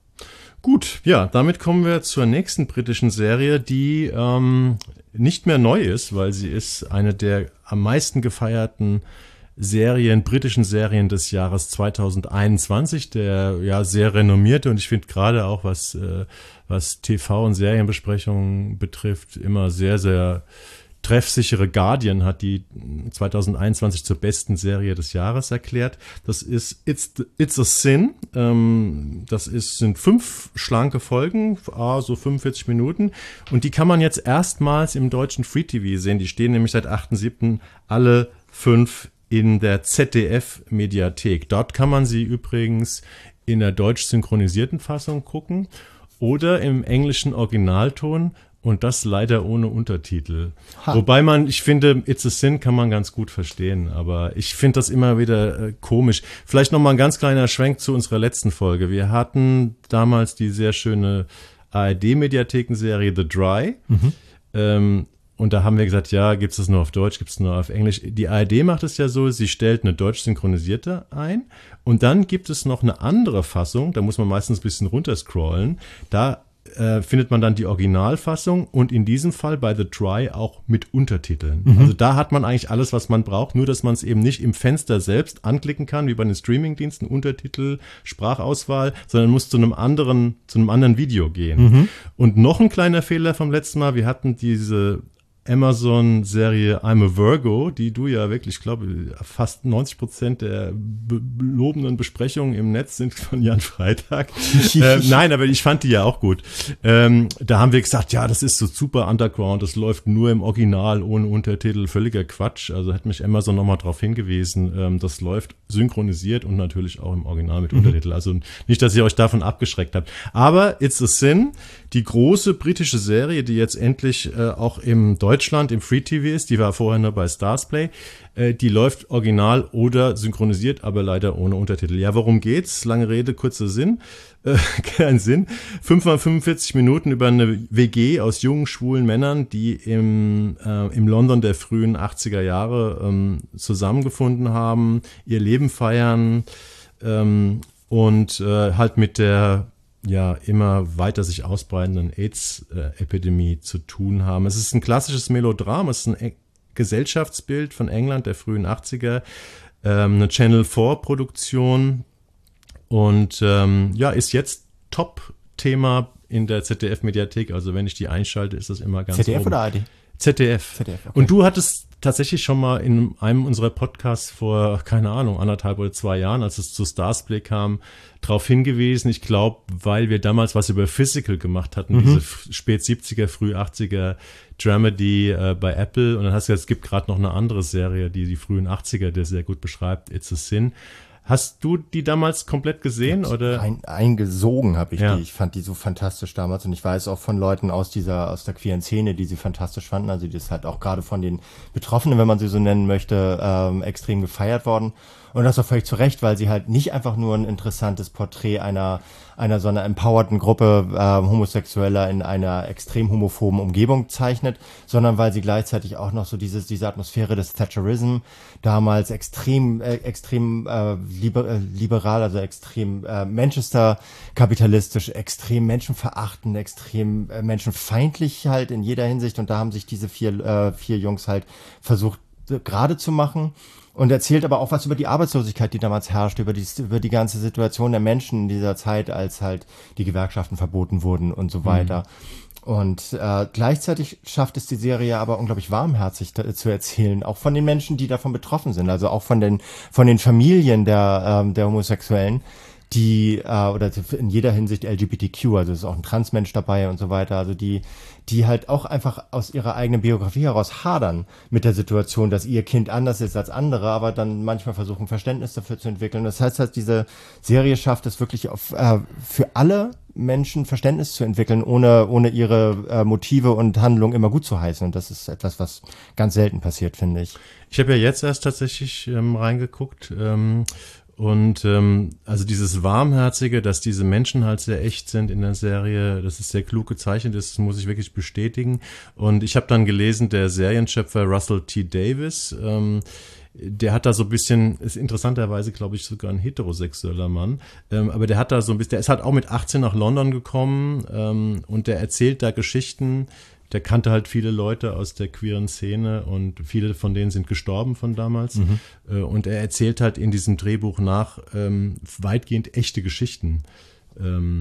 Gut, ja, damit kommen wir zur nächsten britischen Serie, die ähm, nicht mehr neu ist, weil sie ist eine der am meisten gefeierten Serien, britischen Serien des Jahres zweitausendeinundzwanzig, der ja sehr renommierte und ich finde gerade auch was äh, was T V und Serienbesprechungen betrifft immer sehr sehr treffsichere Guardian hat die zwanzig einundzwanzig zur besten Serie des Jahres erklärt. Das ist It's, It's a Sin. Ähm, das ist, sind fünf schlanke Folgen, ah, so fünfundvierzig Minuten. Und die kann man jetzt erstmals im deutschen Free T V sehen. Die stehen nämlich seit achten siebten alle fünf in der Z D F-Mediathek. Dort kann man sie übrigens in der deutsch synchronisierten Fassung gucken oder im englischen Originalton. Und das leider ohne Untertitel. Ha. Wobei man, ich finde, It's a Sin kann man ganz gut verstehen, aber ich finde das immer wieder äh, komisch. Vielleicht noch mal ein ganz kleiner Schwenk zu unserer letzten Folge. Wir hatten damals die sehr schöne A R D-Mediathekenserie The Dry. Mhm. Ähm, und da haben wir gesagt, ja, gibt es das nur auf Deutsch, gibt es nur auf Englisch. Die A R D macht es ja so, sie stellt eine deutsch synchronisierte ein. Und dann gibt es noch eine andere Fassung, da muss man meistens ein bisschen runterscrollen. Da Äh, findet man dann die Originalfassung und in diesem Fall bei The Try auch mit Untertiteln. Mhm. Also da hat man eigentlich alles, was man braucht, nur dass man es eben nicht im Fenster selbst anklicken kann, wie bei den Streamingdiensten, Untertitel, Sprachauswahl, sondern muss zu einem anderen, zu einem anderen Video gehen. Mhm. Und noch ein kleiner Fehler vom letzten Mal, wir hatten diese Amazon-Serie I'm a Virgo, die du ja wirklich, ich glaube, fast neunzig Prozent der be- lobenden Besprechungen im Netz sind von Jan Freitag. äh, nein, aber ich fand die ja auch gut. Ähm, da haben wir gesagt, ja, das ist so super Underground, das läuft nur im Original ohne Untertitel, völliger Quatsch. Also hat mich Amazon nochmal darauf hingewiesen, ähm, das läuft synchronisiert und natürlich auch im Original mit mhm. Untertitel. Also nicht, dass ihr euch davon abgeschreckt habt. Aber It's a Sin, die große britische Serie, die jetzt endlich äh, auch im Deutschland im Free T V ist, die war vorher nur bei Starzplay, äh, die läuft original oder synchronisiert, aber leider ohne Untertitel. Ja, worum geht's? Lange Rede, kurzer Sinn. Äh, kein Sinn. fünf mal fünfundvierzig Minuten über eine W G aus jungen, schwulen Männern, die im, äh, im London der frühen achtziger Jahre ähm, zusammengefunden haben, ihr Leben feiern ähm, und äh, halt mit der ja immer weiter sich ausbreitenden AIDS-Epidemie zu tun haben. Es ist ein klassisches Melodram, es ist ein Gesellschaftsbild von England der frühen achtziger, ähm, eine Channel vier Produktion und ähm, ja, ist jetzt Top-Thema in der Z D F-Mediathek. Also wenn ich die einschalte, ist das immer ganz Z D F oben. oder A R D? Z D F. Z D F, okay. Und du hattest tatsächlich schon mal in einem unserer Podcasts vor, keine Ahnung, anderthalb oder zwei Jahren, als es zu Starzplay kam, darauf hingewiesen. Ich glaube, weil wir damals was über Physical gemacht hatten, mhm. diese spät siebziger, früh achtziger Dramedy äh, bei Apple. Und dann hast du gesagt, es gibt gerade noch eine andere Serie, die die frühen achtziger, der sehr gut beschreibt, It's a Sin. Hast du die damals komplett gesehen? Oder? Ein, eingesogen habe ich ja. die. Ich fand die so fantastisch damals und ich weiß auch von Leuten aus dieser, aus der queeren Szene, die sie fantastisch fanden. Also die ist halt auch gerade von den Betroffenen, wenn man sie so nennen möchte, ähm, extrem gefeiert worden. Und das auch völlig zu Recht, weil sie halt nicht einfach nur ein interessantes Porträt einer, einer so einer empowerten Gruppe äh, Homosexueller in einer extrem homophoben Umgebung zeichnet, sondern weil sie gleichzeitig auch noch so dieses, diese Atmosphäre des Thatcherism damals extrem, äh, extrem äh, liber, äh, liberal, also extrem äh, Manchester kapitalistisch, extrem menschenverachtend, extrem äh, menschenfeindlich halt in jeder Hinsicht. Und da haben sich diese vier, äh, vier Jungs halt versucht äh, gerade zu machen. Und erzählt aber auch was über die Arbeitslosigkeit, die damals herrscht, über die, über die ganze Situation der Menschen in dieser Zeit, als halt die Gewerkschaften verboten wurden und so weiter. Mhm. Und äh, gleichzeitig schafft es die Serie aber unglaublich warmherzig da, zu erzählen, auch von den Menschen, die davon betroffen sind, also auch von den von den Familien der ähm, der Homosexuellen, die äh, oder in jeder Hinsicht L G B T Q, also es ist auch ein Transmensch dabei und so weiter, also die die halt auch einfach aus ihrer eigenen Biografie heraus hadern mit der Situation, dass ihr Kind anders ist als andere, aber dann manchmal versuchen, Verständnis dafür zu entwickeln. Das heißt, halt, diese Serie schafft es wirklich auf, äh, für alle Menschen Verständnis zu entwickeln, ohne ohne ihre äh, Motive und Handlungen immer gut zu heißen. Und das ist etwas, was ganz selten passiert, finde ich. Ich habe ja jetzt erst tatsächlich ähm, reingeguckt, ähm, und ähm, also dieses Warmherzige, dass diese Menschen halt sehr echt sind in der Serie, das ist sehr klug gezeichnet, das muss ich wirklich bestätigen. Und ich habe dann gelesen, der Serienschöpfer Russell T. Davies, ähm, der hat da so ein bisschen, ist interessanterweise, glaube ich, sogar ein heterosexueller Mann, ähm, aber der hat da so ein bisschen, der ist halt auch mit achtzehn nach London gekommen ähm, und der erzählt da Geschichten. Der kannte halt viele Leute aus der queeren Szene und viele von denen sind gestorben von damals. Mhm. Und er erzählt halt in diesem Drehbuch nach ähm, weitgehend echte Geschichten. Ähm,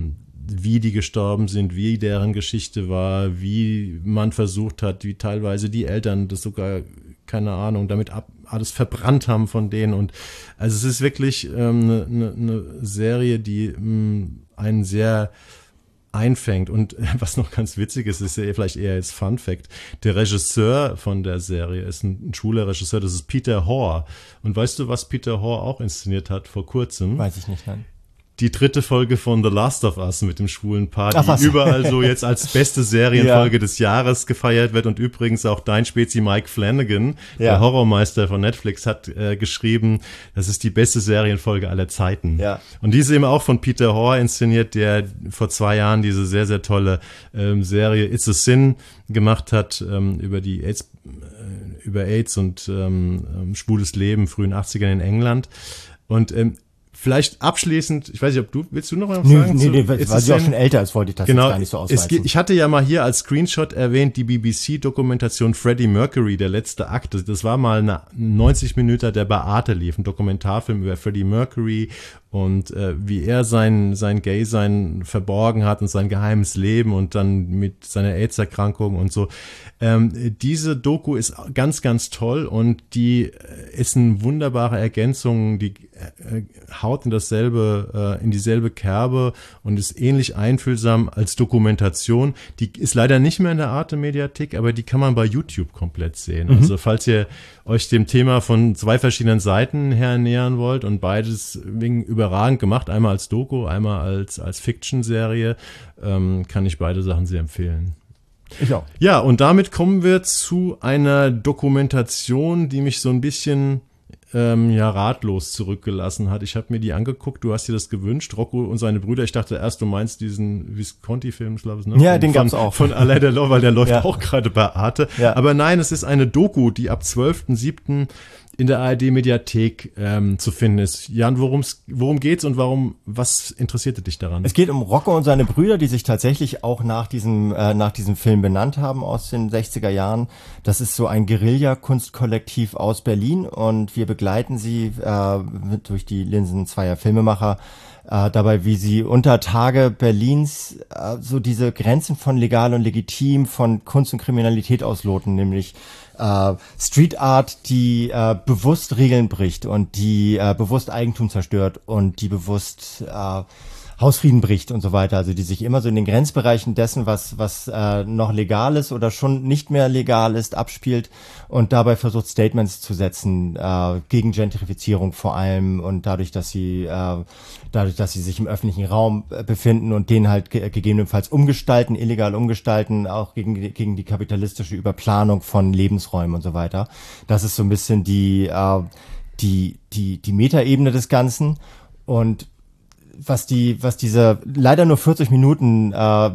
wie die gestorben sind, wie deren Geschichte war, wie man versucht hat, wie teilweise die Eltern das sogar, keine Ahnung, damit ab, alles verbrannt haben von denen. Und also es ist wirklich ähm, eine, eine, eine Serie, die mh, einen sehr einfängt. Und was noch ganz witzig ist, ist ja vielleicht eher jetzt Fun Fact. Der Regisseur von der Serie ist ein, ein schwuler Regisseur, das ist Peter Hoare. Und weißt du, was Peter Hoare auch inszeniert hat vor kurzem? Weiß ich nicht, nein. Die dritte Folge von The Last of Us mit dem schwulen Paar, die Ach, überall so jetzt als beste Serienfolge ja. des Jahres gefeiert wird. Und übrigens auch dein Spezi Mike Flanagan, ja. der Horrormeister von Netflix, hat äh, geschrieben, das ist die beste Serienfolge aller Zeiten. Ja. Und die ist eben auch von Peter Hoare inszeniert, der vor zwei Jahren diese sehr, sehr tolle ähm, Serie It's a Sin gemacht hat, ähm, über die AIDS, äh, über AIDS und ähm, schwules Leben, frühen achtzigern in England. Und ähm, vielleicht abschließend, ich weiß nicht, ob du, willst du noch was sagen? Nee, nee, nee, weil sie auch schon älter ist, wollte ich das genau, jetzt gar nicht so ausweisen. Es, ich hatte ja mal hier als Screenshot erwähnt, die B B C-Dokumentation Freddie Mercury, der letzte Akt. Das war mal eine neunzig Minuten, der bei Arte lief, ein Dokumentarfilm über Freddie Mercury und äh, wie er sein, sein Gay-Sein verborgen hat und sein geheimes Leben und dann mit seiner AIDS-Erkrankung und so. Ähm, diese Doku ist ganz, ganz toll und die ist eine wunderbare Ergänzung, die äh, haut in dasselbe, äh, in dieselbe Kerbe und ist ähnlich einfühlsam als Dokumentation. Die ist leider nicht mehr in der Arte-Mediathek, aber die kann man bei YouTube komplett sehen. Mhm. Also falls ihr euch dem Thema von zwei verschiedenen Seiten her nähern wollt und beides wegen überragend gemacht, einmal als Doku, einmal als, als Fiction-Serie, ähm, kann ich beide Sachen sehr empfehlen. Ich auch. Ja, und damit kommen wir zu einer Dokumentation, die mich so ein bisschen ähm, ja ratlos zurückgelassen hat. Ich habe mir die angeguckt, du hast dir das gewünscht, Rocco und seine Brüder. Ich dachte erst, du meinst diesen Visconti-Film, glaube ich, ne? Ja, von, den gab's von, auch. Von Alain Delon, weil der läuft ja. auch gerade bei Arte. Ja. Aber nein, es ist eine Doku, die ab zwölften siebten in der A R D-Mediathek ähm, zu finden ist. Jan, worum's, worum geht's und warum, was interessierte dich daran? Es geht um Rocco und seine Brüder, die sich tatsächlich auch nach diesem, äh, nach diesem Film benannt haben aus den sechziger Jahren. Das ist so ein Guerilla-Kunstkollektiv aus Berlin und wir begleiten sie äh, mit, durch die Linsen zweier Filmemacher äh, dabei, wie sie unter Tage Berlins äh, so diese Grenzen von legal und legitim, von Kunst und Kriminalität ausloten, nämlich Uh, Street Art, die uh, bewusst Regeln bricht und die uh, bewusst Eigentum zerstört und die bewusst uh, Hausfrieden bricht und so weiter. Also die sich immer so in den Grenzbereichen dessen, was was uh, noch legal ist oder schon nicht mehr legal ist, abspielt und dabei versucht Statements zu setzen uh, gegen Gentrifizierung vor allem und dadurch, dass sie uh, dadurch, dass sie sich im öffentlichen Raum uh, befinden und den halt ge- gegebenenfalls umgestalten, illegal umgestalten, auch gegen gegen die kapitalistische Überplanung von Lebensräumen und so weiter. Das ist so ein bisschen die uh, die die die Metaebene des Ganzen und was die, was diese leider nur vierzig Minuten äh,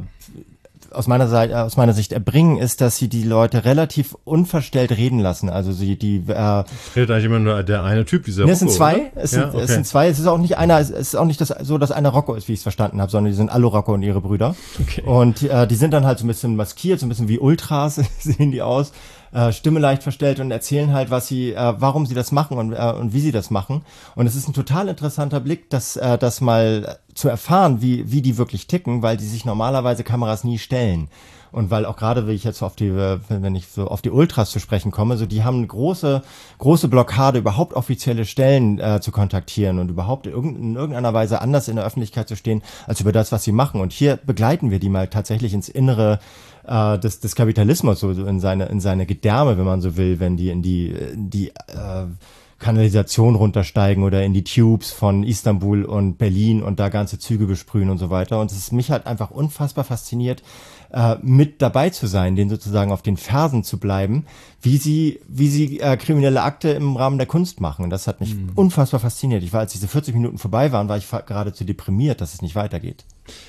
aus meiner Seite, aus meiner Sicht erbringen, ist, dass sie die Leute relativ unverstellt reden lassen. Also sie die. Äh, es redet eigentlich immer nur der eine Typ, dieser ne, Rocco, es sind zwei. oder? Es sind, ja, okay. es sind zwei. Es ist auch nicht einer. Es ist auch nicht das, so, dass einer Rocco ist, wie ich es verstanden habe, sondern die sind alle Rocco und ihre Brüder. Okay. Und äh, die sind dann halt so ein bisschen maskiert, so ein bisschen wie Ultras sehen die aus. Äh, Stimme leicht verstellt und erzählen halt, was sie, äh, warum sie das machen und, äh, und wie sie das machen. Und es ist ein total interessanter Blick, das, äh, das mal zu erfahren, wie, wie die wirklich ticken, weil die sich normalerweise Kameras nie stellen. Und weil auch gerade, wenn ich jetzt auf die, wenn ich so auf die Ultras zu sprechen komme, so die haben eine große, große Blockade, überhaupt offizielle Stellen äh, zu kontaktieren und überhaupt in irgendeiner Weise anders in der Öffentlichkeit zu stehen, als über das, was sie machen. Und hier begleiten wir die mal tatsächlich ins Innere äh, des, des Kapitalismus, so in seine, in seine Gedärme, wenn man so will, wenn die in die, in die äh, Kanalisation runtersteigen oder in die Tubes von Istanbul und Berlin und da ganze Züge besprühen und so weiter. Und es ist mich halt einfach unfassbar fasziniert, äh, mit dabei zu sein, denen sozusagen auf den Fersen zu bleiben, wie sie, wie sie äh, kriminelle Akte im Rahmen der Kunst machen. Und das hat mich mhm. unfassbar fasziniert. Ich war, als diese vierzig Minuten vorbei waren, war ich geradezu deprimiert, dass es nicht weitergeht.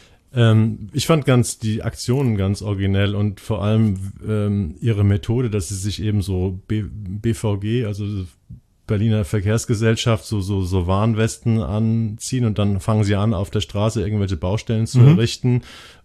Ähm, ich fand ganz die Aktionen ganz originell und vor allem ähm, ihre Methode, dass sie sich eben so B- BVG, also Berliner Verkehrsgesellschaft, so, so, so Warnwesten anziehen und dann fangen sie an, auf der Straße irgendwelche Baustellen zu mhm. errichten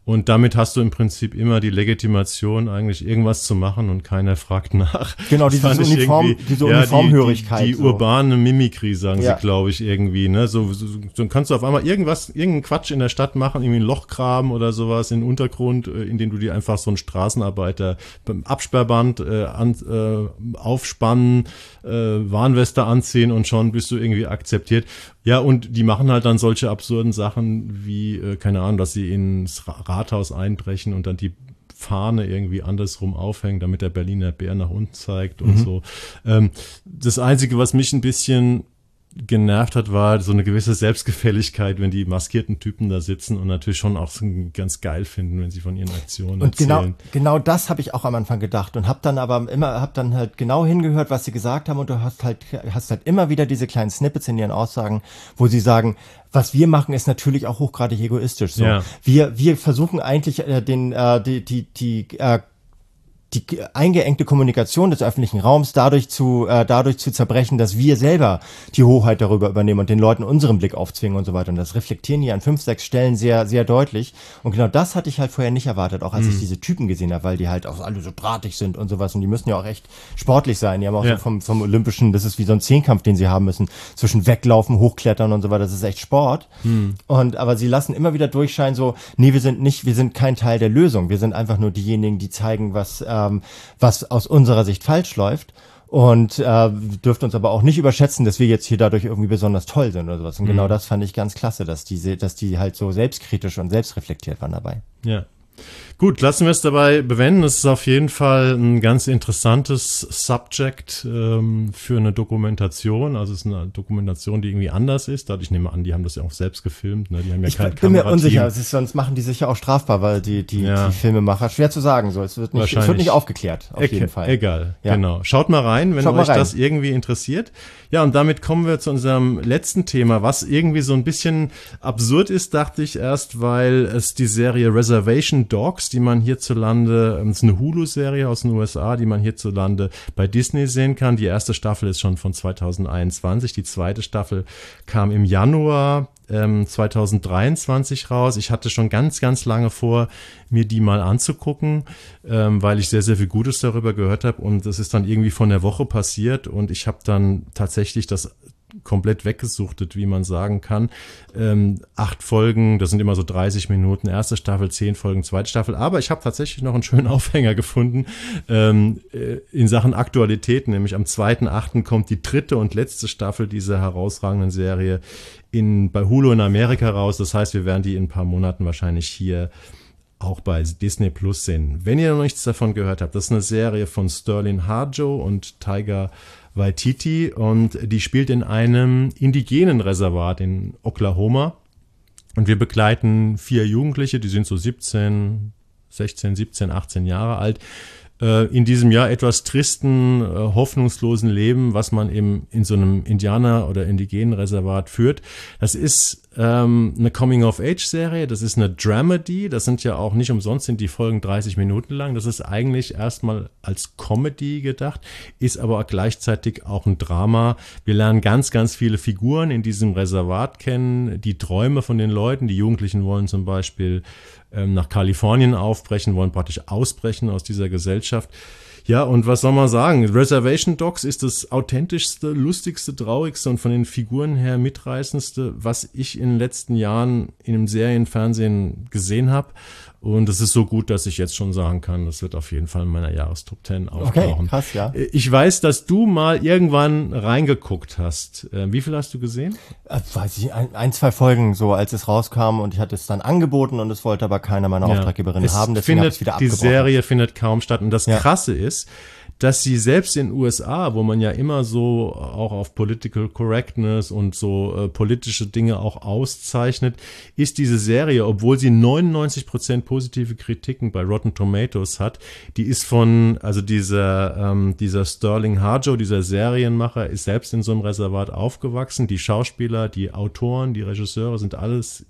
Und damit hast du im Prinzip immer die Legitimation, eigentlich irgendwas zu machen und keiner fragt nach. Genau, diese Uniform, diese ja, Uniformhörigkeit. Die, die, die so. urbane Mimikrie, sagen ja. sie, glaube ich, irgendwie. Ne? So, so, so kannst du auf einmal irgendwas, irgendeinen Quatsch in der Stadt machen, irgendwie ein Loch graben oder sowas in den Untergrund, in dem du dir einfach so einen Straßenarbeiter beim Absperrband äh, an, äh, aufspannen, äh, Warnweste anziehen und schon bist du irgendwie akzeptiert. Ja, und die machen halt dann solche absurden Sachen wie, äh, keine Ahnung, dass sie ins Rathaus einbrechen und dann die Fahne irgendwie andersrum aufhängen, damit der Berliner Bär nach unten zeigt und mhm. so. Ähm, das Einzige, was mich ein bisschen genervt hat, war so eine gewisse Selbstgefälligkeit, wenn die maskierten Typen da sitzen und natürlich schon auch so ganz geil finden, wenn sie von ihren Aktionen und erzählen. Genau, genau das habe ich auch am Anfang gedacht und habe dann aber immer, habe dann halt genau hingehört, was sie gesagt haben und du hast halt, hast halt immer wieder diese kleinen Snippets in ihren Aussagen, wo sie sagen, was wir machen, ist natürlich auch hochgradig egoistisch. So, ja. wir wir versuchen eigentlich äh, den äh, die die die äh, die eingeengte Kommunikation des öffentlichen Raums dadurch zu äh, dadurch zu zerbrechen, dass wir selber die Hoheit darüber übernehmen und den Leuten unseren Blick aufzwingen und so weiter. Und das reflektieren die an fünf, sechs Stellen sehr, sehr deutlich. Und genau das hatte ich halt vorher nicht erwartet, auch als mhm. ich diese Typen gesehen habe, weil die halt auch alle so drahtig sind und sowas. Und die müssen ja auch echt sportlich sein. Die haben auch ja. so vom, vom Olympischen, das ist wie so ein Zehnkampf, den sie haben müssen, zwischen Weglaufen, Hochklettern und so weiter. Das ist echt Sport. Mhm. Und aber sie lassen immer wieder durchscheinen so, nee, wir sind nicht, wir sind kein Teil der Lösung. Wir sind einfach nur diejenigen, die zeigen, was äh, was aus unserer Sicht falsch läuft und äh, dürft uns aber auch nicht überschätzen, dass wir jetzt hier dadurch irgendwie besonders toll sind oder sowas. Und mhm. genau das fand ich ganz klasse, dass die, dass die halt so selbstkritisch und selbstreflektiert waren dabei. Ja. Gut, lassen wir es dabei bewenden. Es ist auf jeden Fall ein ganz interessantes Subject ähm, für eine Dokumentation. Also es ist eine Dokumentation, die irgendwie anders ist. Ich nehme an, die haben das ja auch selbst gefilmt. Ne? Die haben ja ich kein bin mir unsicher, es ist, sonst machen die sich ja auch strafbar, weil die, die, ja. die Filmemacher, schwer zu sagen, so. Es wird nicht, es wird nicht aufgeklärt, auf e- jeden Fall. Egal, ja. Genau. Schaut mal rein, wenn Schaut euch rein. das irgendwie interessiert. Ja, und damit kommen wir zu unserem letzten Thema, was irgendwie so ein bisschen absurd ist, dachte ich erst, weil es die Serie Reservation Dogs, die man hierzulande, es ist eine Hulu-Serie aus den U S A, die man hierzulande bei Disney sehen kann. Die erste Staffel ist schon von zweitausendeinundzwanzig, die zweite Staffel kam im Januar ähm, zweitausenddreiundzwanzig raus. Ich hatte schon ganz, ganz lange vor, mir die mal anzugucken, ähm, weil ich sehr, sehr viel Gutes darüber gehört habe und das ist dann irgendwie von der Woche passiert und ich habe dann tatsächlich das komplett weggesuchtet, wie man sagen kann. Ähm, acht Folgen, das sind immer so dreißig Minuten, erste Staffel, zehn Folgen, zweite Staffel. Aber ich habe tatsächlich noch einen schönen Aufhänger gefunden ähm, in Sachen Aktualität, nämlich am zweiten achten kommt die dritte und letzte Staffel dieser herausragenden Serie in, bei Hulu in Amerika raus. Das heißt, wir werden die in ein paar Monaten wahrscheinlich hier auch bei Disney Plus sehen. Wenn ihr noch nichts davon gehört habt, das ist eine Serie von Sterling Harjo und Tiger Waititi und die spielt in einem indigenen Reservat in Oklahoma und wir begleiten vier Jugendliche, die sind so siebzehn, sechzehn, siebzehn, achtzehn Jahre alt, äh, in diesem Jahr etwas tristen, äh, hoffnungslosen Leben, was man eben in so einem Indianer- oder indigenen Reservat führt. Das ist ähm, eine Coming-of-Age-Serie, das ist eine Dramedy, das sind ja auch nicht umsonst sind die Folgen dreißig Minuten lang, das ist eigentlich erstmal als Comedy gedacht, ist aber gleichzeitig auch ein Drama. Wir lernen ganz, ganz viele Figuren in diesem Reservat kennen, die Träume von den Leuten, die Jugendlichen wollen zum Beispiel ähm, nach Kalifornien aufbrechen, wollen praktisch ausbrechen aus dieser Gesellschaft. Ja, und was soll man sagen? Reservation Dogs ist das authentischste, lustigste, traurigste und von den Figuren her mitreißendste, was ich in den letzten Jahren in einem Serienfernsehen gesehen habe. Und es ist so gut, dass ich jetzt schon sagen kann, das wird auf jeden Fall in meiner Jahrestop zehn auftauchen. Okay, krass, ja. Ich weiß, dass du mal irgendwann reingeguckt hast. Wie viel hast du gesehen? Äh, weiß ich, ein, ein, zwei Folgen so, als es rauskam und ich hatte es dann angeboten und es wollte aber keiner meiner ja. Auftraggeberinnen es haben, deswegen habe ich es wieder abgebrochen. Die Serie findet kaum statt und das ja. Krasse ist, dass sie selbst in den U S A, wo man ja immer so auch auf Political Correctness und so äh, politische Dinge auch auszeichnet, ist diese Serie, obwohl sie neunundneunzig Prozent positive Kritiken bei Rotten Tomatoes hat, die ist von, also dieser, ähm, dieser Sterling Harjo, dieser Serienmacher, ist selbst in so einem Reservat aufgewachsen. Die Schauspieler, die Autoren, die Regisseure sind alles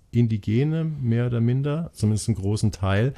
Indigene, mehr oder minder, zumindest einen großen Teil.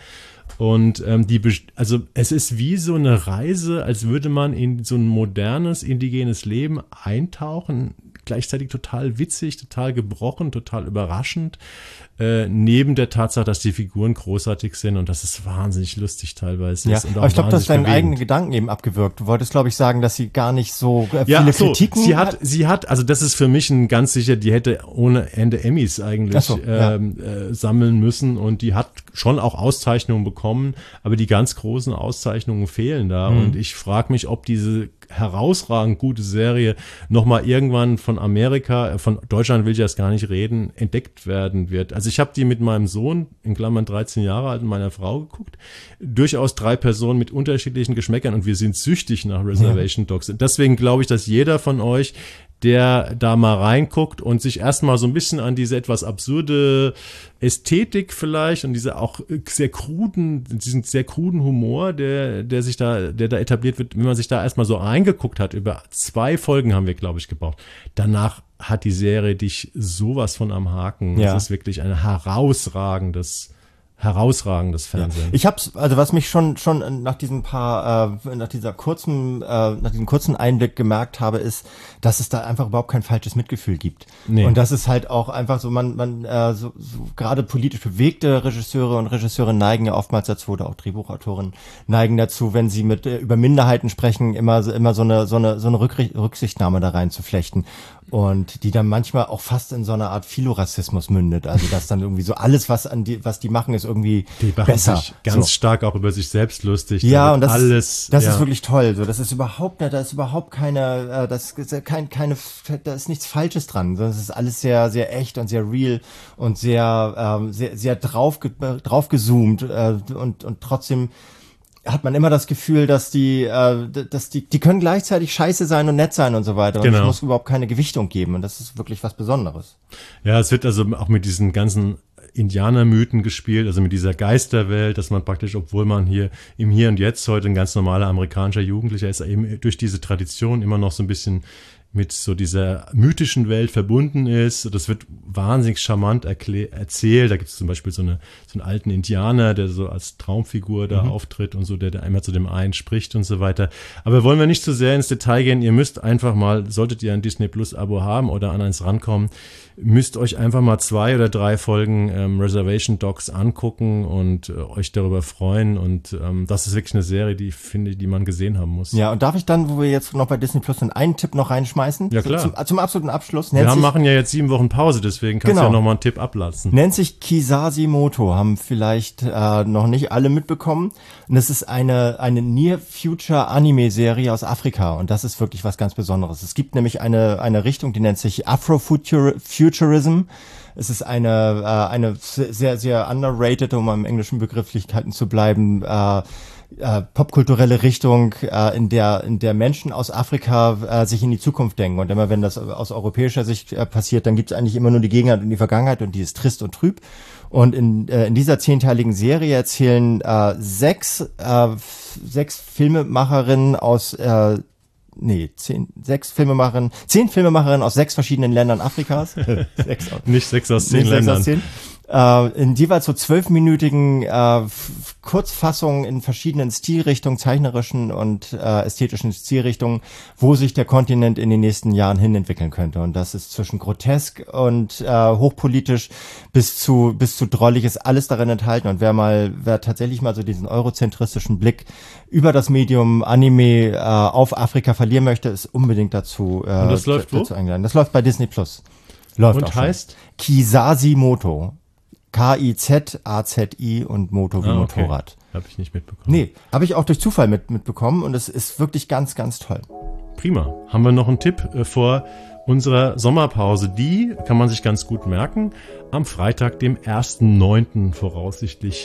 Und ähm, die, also es ist wie so eine Reise, als würde man in so ein modernes, indigenes Leben eintauchen, gleichzeitig total witzig, total gebrochen, total überraschend, äh, neben der Tatsache, dass die Figuren großartig sind und dass es wahnsinnig lustig teilweise ja, ist. Und auch aber ich glaube, du hast deinen bewegend. eigenen Gedanken eben abgewirkt. Du wolltest, glaube ich, sagen, dass sie gar nicht so äh, ja, viele so, Kritiken sie hat. Sie hat, also das ist für mich ein ganz sicher, die hätte ohne Ende Emmys eigentlich so, ja. ähm, äh, sammeln müssen und die hat schon auch Auszeichnungen bekommen, aber die ganz großen Auszeichnungen fehlen da. Mhm. Und ich frage mich, ob diese herausragend gute Serie nochmal irgendwann von Amerika, von Deutschland will ich erst gar nicht reden, entdeckt werden wird. Also ich habe die mit meinem Sohn, in Klammern dreizehn Jahre alt, und meiner Frau geguckt. Durchaus drei Personen mit unterschiedlichen Geschmäckern und wir sind süchtig nach Reservation Dogs. Und deswegen glaube ich, dass jeder von euch, der da mal reinguckt und sich erstmal so ein bisschen an diese etwas absurde Ästhetik vielleicht und diese auch sehr kruden, diesen sehr kruden Humor, der, der sich da, der da etabliert wird, wenn man sich da erstmal so reingeguckt hat, über zwei Folgen haben wir, glaube ich, gebraucht. Danach hat die Serie dich sowas von am Haken. Ja. Das ist wirklich ein herausragendes herausragendes Fernsehen. Ja. Ich hab's, also was mich schon schon nach diesem paar, äh, nach dieser kurzen, äh, nach diesem kurzen Einblick gemerkt habe, ist, dass es da einfach überhaupt kein falsches Mitgefühl gibt. Nee. Und das ist halt auch einfach so, man, man, äh, so, so gerade politisch bewegte Regisseure und Regisseure neigen ja oftmals dazu, oder auch Drehbuchautoren neigen dazu, wenn sie mit äh, über Minderheiten sprechen, immer immer so eine so eine so eine Rück- Rücksichtnahme da rein zu flechten. Und die dann manchmal auch fast in so einer Art Philorassismus mündet. Also dass dann irgendwie so alles, was an die, was die machen, ist irgendwie die machen besser. Sich ganz so. stark auch über sich selbst lustig. Ja, und das, alles, das ja. ist wirklich toll. So, das ist überhaupt, da ist überhaupt keine, das ist kein, keine, da ist nichts Falsches dran, sondern es ist alles sehr, sehr echt und sehr real und sehr, ähm, sehr, sehr drauf, drauf gezoomt äh, und und trotzdem hat man immer das Gefühl, dass die, äh, dass die, die können gleichzeitig scheiße sein und nett sein und so weiter. Und genau. Es muss überhaupt keine Gewichtung geben. Und das ist wirklich was Besonderes. Ja, es wird also auch mit diesen ganzen Indianermythen gespielt, also mit dieser Geisterwelt, dass man praktisch, obwohl man hier im Hier und Jetzt heute ein ganz normaler amerikanischer Jugendlicher ist, eben durch diese Tradition immer noch so ein bisschen mit so dieser mythischen Welt verbunden ist. Das wird wahnsinnig charmant erklä- erzählt. Da gibt es zum Beispiel so, eine, so einen alten Indianer, der so als Traumfigur da mhm. auftritt und so, der da einmal zu dem einen spricht und so weiter. Aber wollen wir nicht zu sehr ins Detail gehen. Ihr müsst einfach mal, solltet ihr ein Disney Plus Abo haben oder an eins rankommen, müsst euch einfach mal zwei oder drei Folgen ähm, Reservation Dogs angucken und äh, euch darüber freuen. Und ähm, das ist wirklich eine Serie, die ich finde, die man gesehen haben muss. Ja, und darf ich dann, wo wir jetzt noch bei Disney Plus sind, einen Tipp noch reinschmeißen? Ja, klar. Zum, zum absoluten Abschluss. Wir haben, machen ja jetzt sieben Wochen Pause, deswegen kannst genau. du ja noch mal einen Tipp ablassen. Nennt sich Kisasimoto, haben vielleicht äh, noch nicht alle mitbekommen. Und das ist eine eine Near-Future-Anime-Serie aus Afrika. Und das ist wirklich was ganz Besonderes. Es gibt nämlich eine eine Richtung, die nennt sich Afrofuturism. Es ist eine äh, eine sehr, sehr underrated, um am englischen Begrifflichkeiten zu bleiben, äh, Äh, popkulturelle Richtung, äh, in der in der Menschen aus Afrika äh, sich in die Zukunft denken. Und immer wenn das aus europäischer Sicht äh, passiert, dann gibt es eigentlich immer nur die Gegenwart und die Vergangenheit und die ist trist und trüb. Und in äh, in dieser zehnteiligen Serie erzählen äh, sechs äh, sechs Filmemacherinnen aus äh, Nee, zehn, sechs Filmemacherinnen, zehn Filmemacherinnen aus sechs verschiedenen Ländern Afrikas. sechs aus, nicht sechs aus zehn nicht Ländern. Sechs aus zehn. Äh, in jeweils so zwölfminütigen äh, Kurzfassungen in verschiedenen Stilrichtungen, zeichnerischen und äh, ästhetischen Stilrichtungen, wo sich der Kontinent in den nächsten Jahren hin entwickeln könnte. Und das ist zwischen grotesk und äh, hochpolitisch bis zu bis zu drollig ist alles darin enthalten. Und wer mal, wer tatsächlich mal so diesen eurozentristischen Blick über das Medium Anime äh, auf Afrika verlieren möchte, ist unbedingt dazu, äh, und das läuft dazu wo? eingeladen. Das läuft bei Disney Plus. Läuft und auch schon. heißt? Kisasimoto. K I Z A Z I und Moto wie ah, okay. Motorrad. Habe ich nicht mitbekommen. Nee, habe ich auch durch Zufall mit, mitbekommen und es ist wirklich ganz, ganz toll. Prima. Haben wir noch einen Tipp äh, vor unserer Sommerpause? Die kann man sich ganz gut merken. Am Freitag, dem ersten neunten voraussichtlich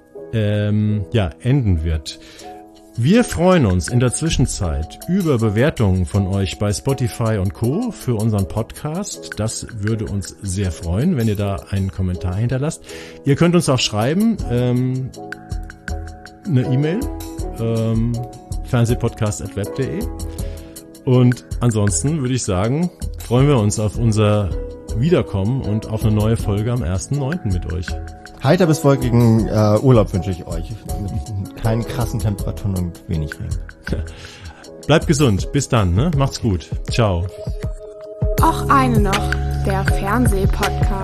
ähm, ja, enden wird. Wir freuen uns in der Zwischenzeit über Bewertungen von euch bei Spotify und Co. für unseren Podcast. Das würde uns sehr freuen, wenn ihr da einen Kommentar hinterlasst. Ihr könnt uns auch schreiben, ähm, eine E-Mail, ähm, fernsehpodcast at web punkt de. Und ansonsten würde ich sagen, freuen wir uns auf unser wiederkommen und auf eine neue Folge am ersten neunten mit euch. Heiter bis wolkigen äh, Urlaub wünsche ich euch. Mit keinen krassen Temperaturen und wenig Regen. Bleibt gesund. Bis dann, ne? Macht's gut. Ciao. Och eine noch, der Fernsehpodcast.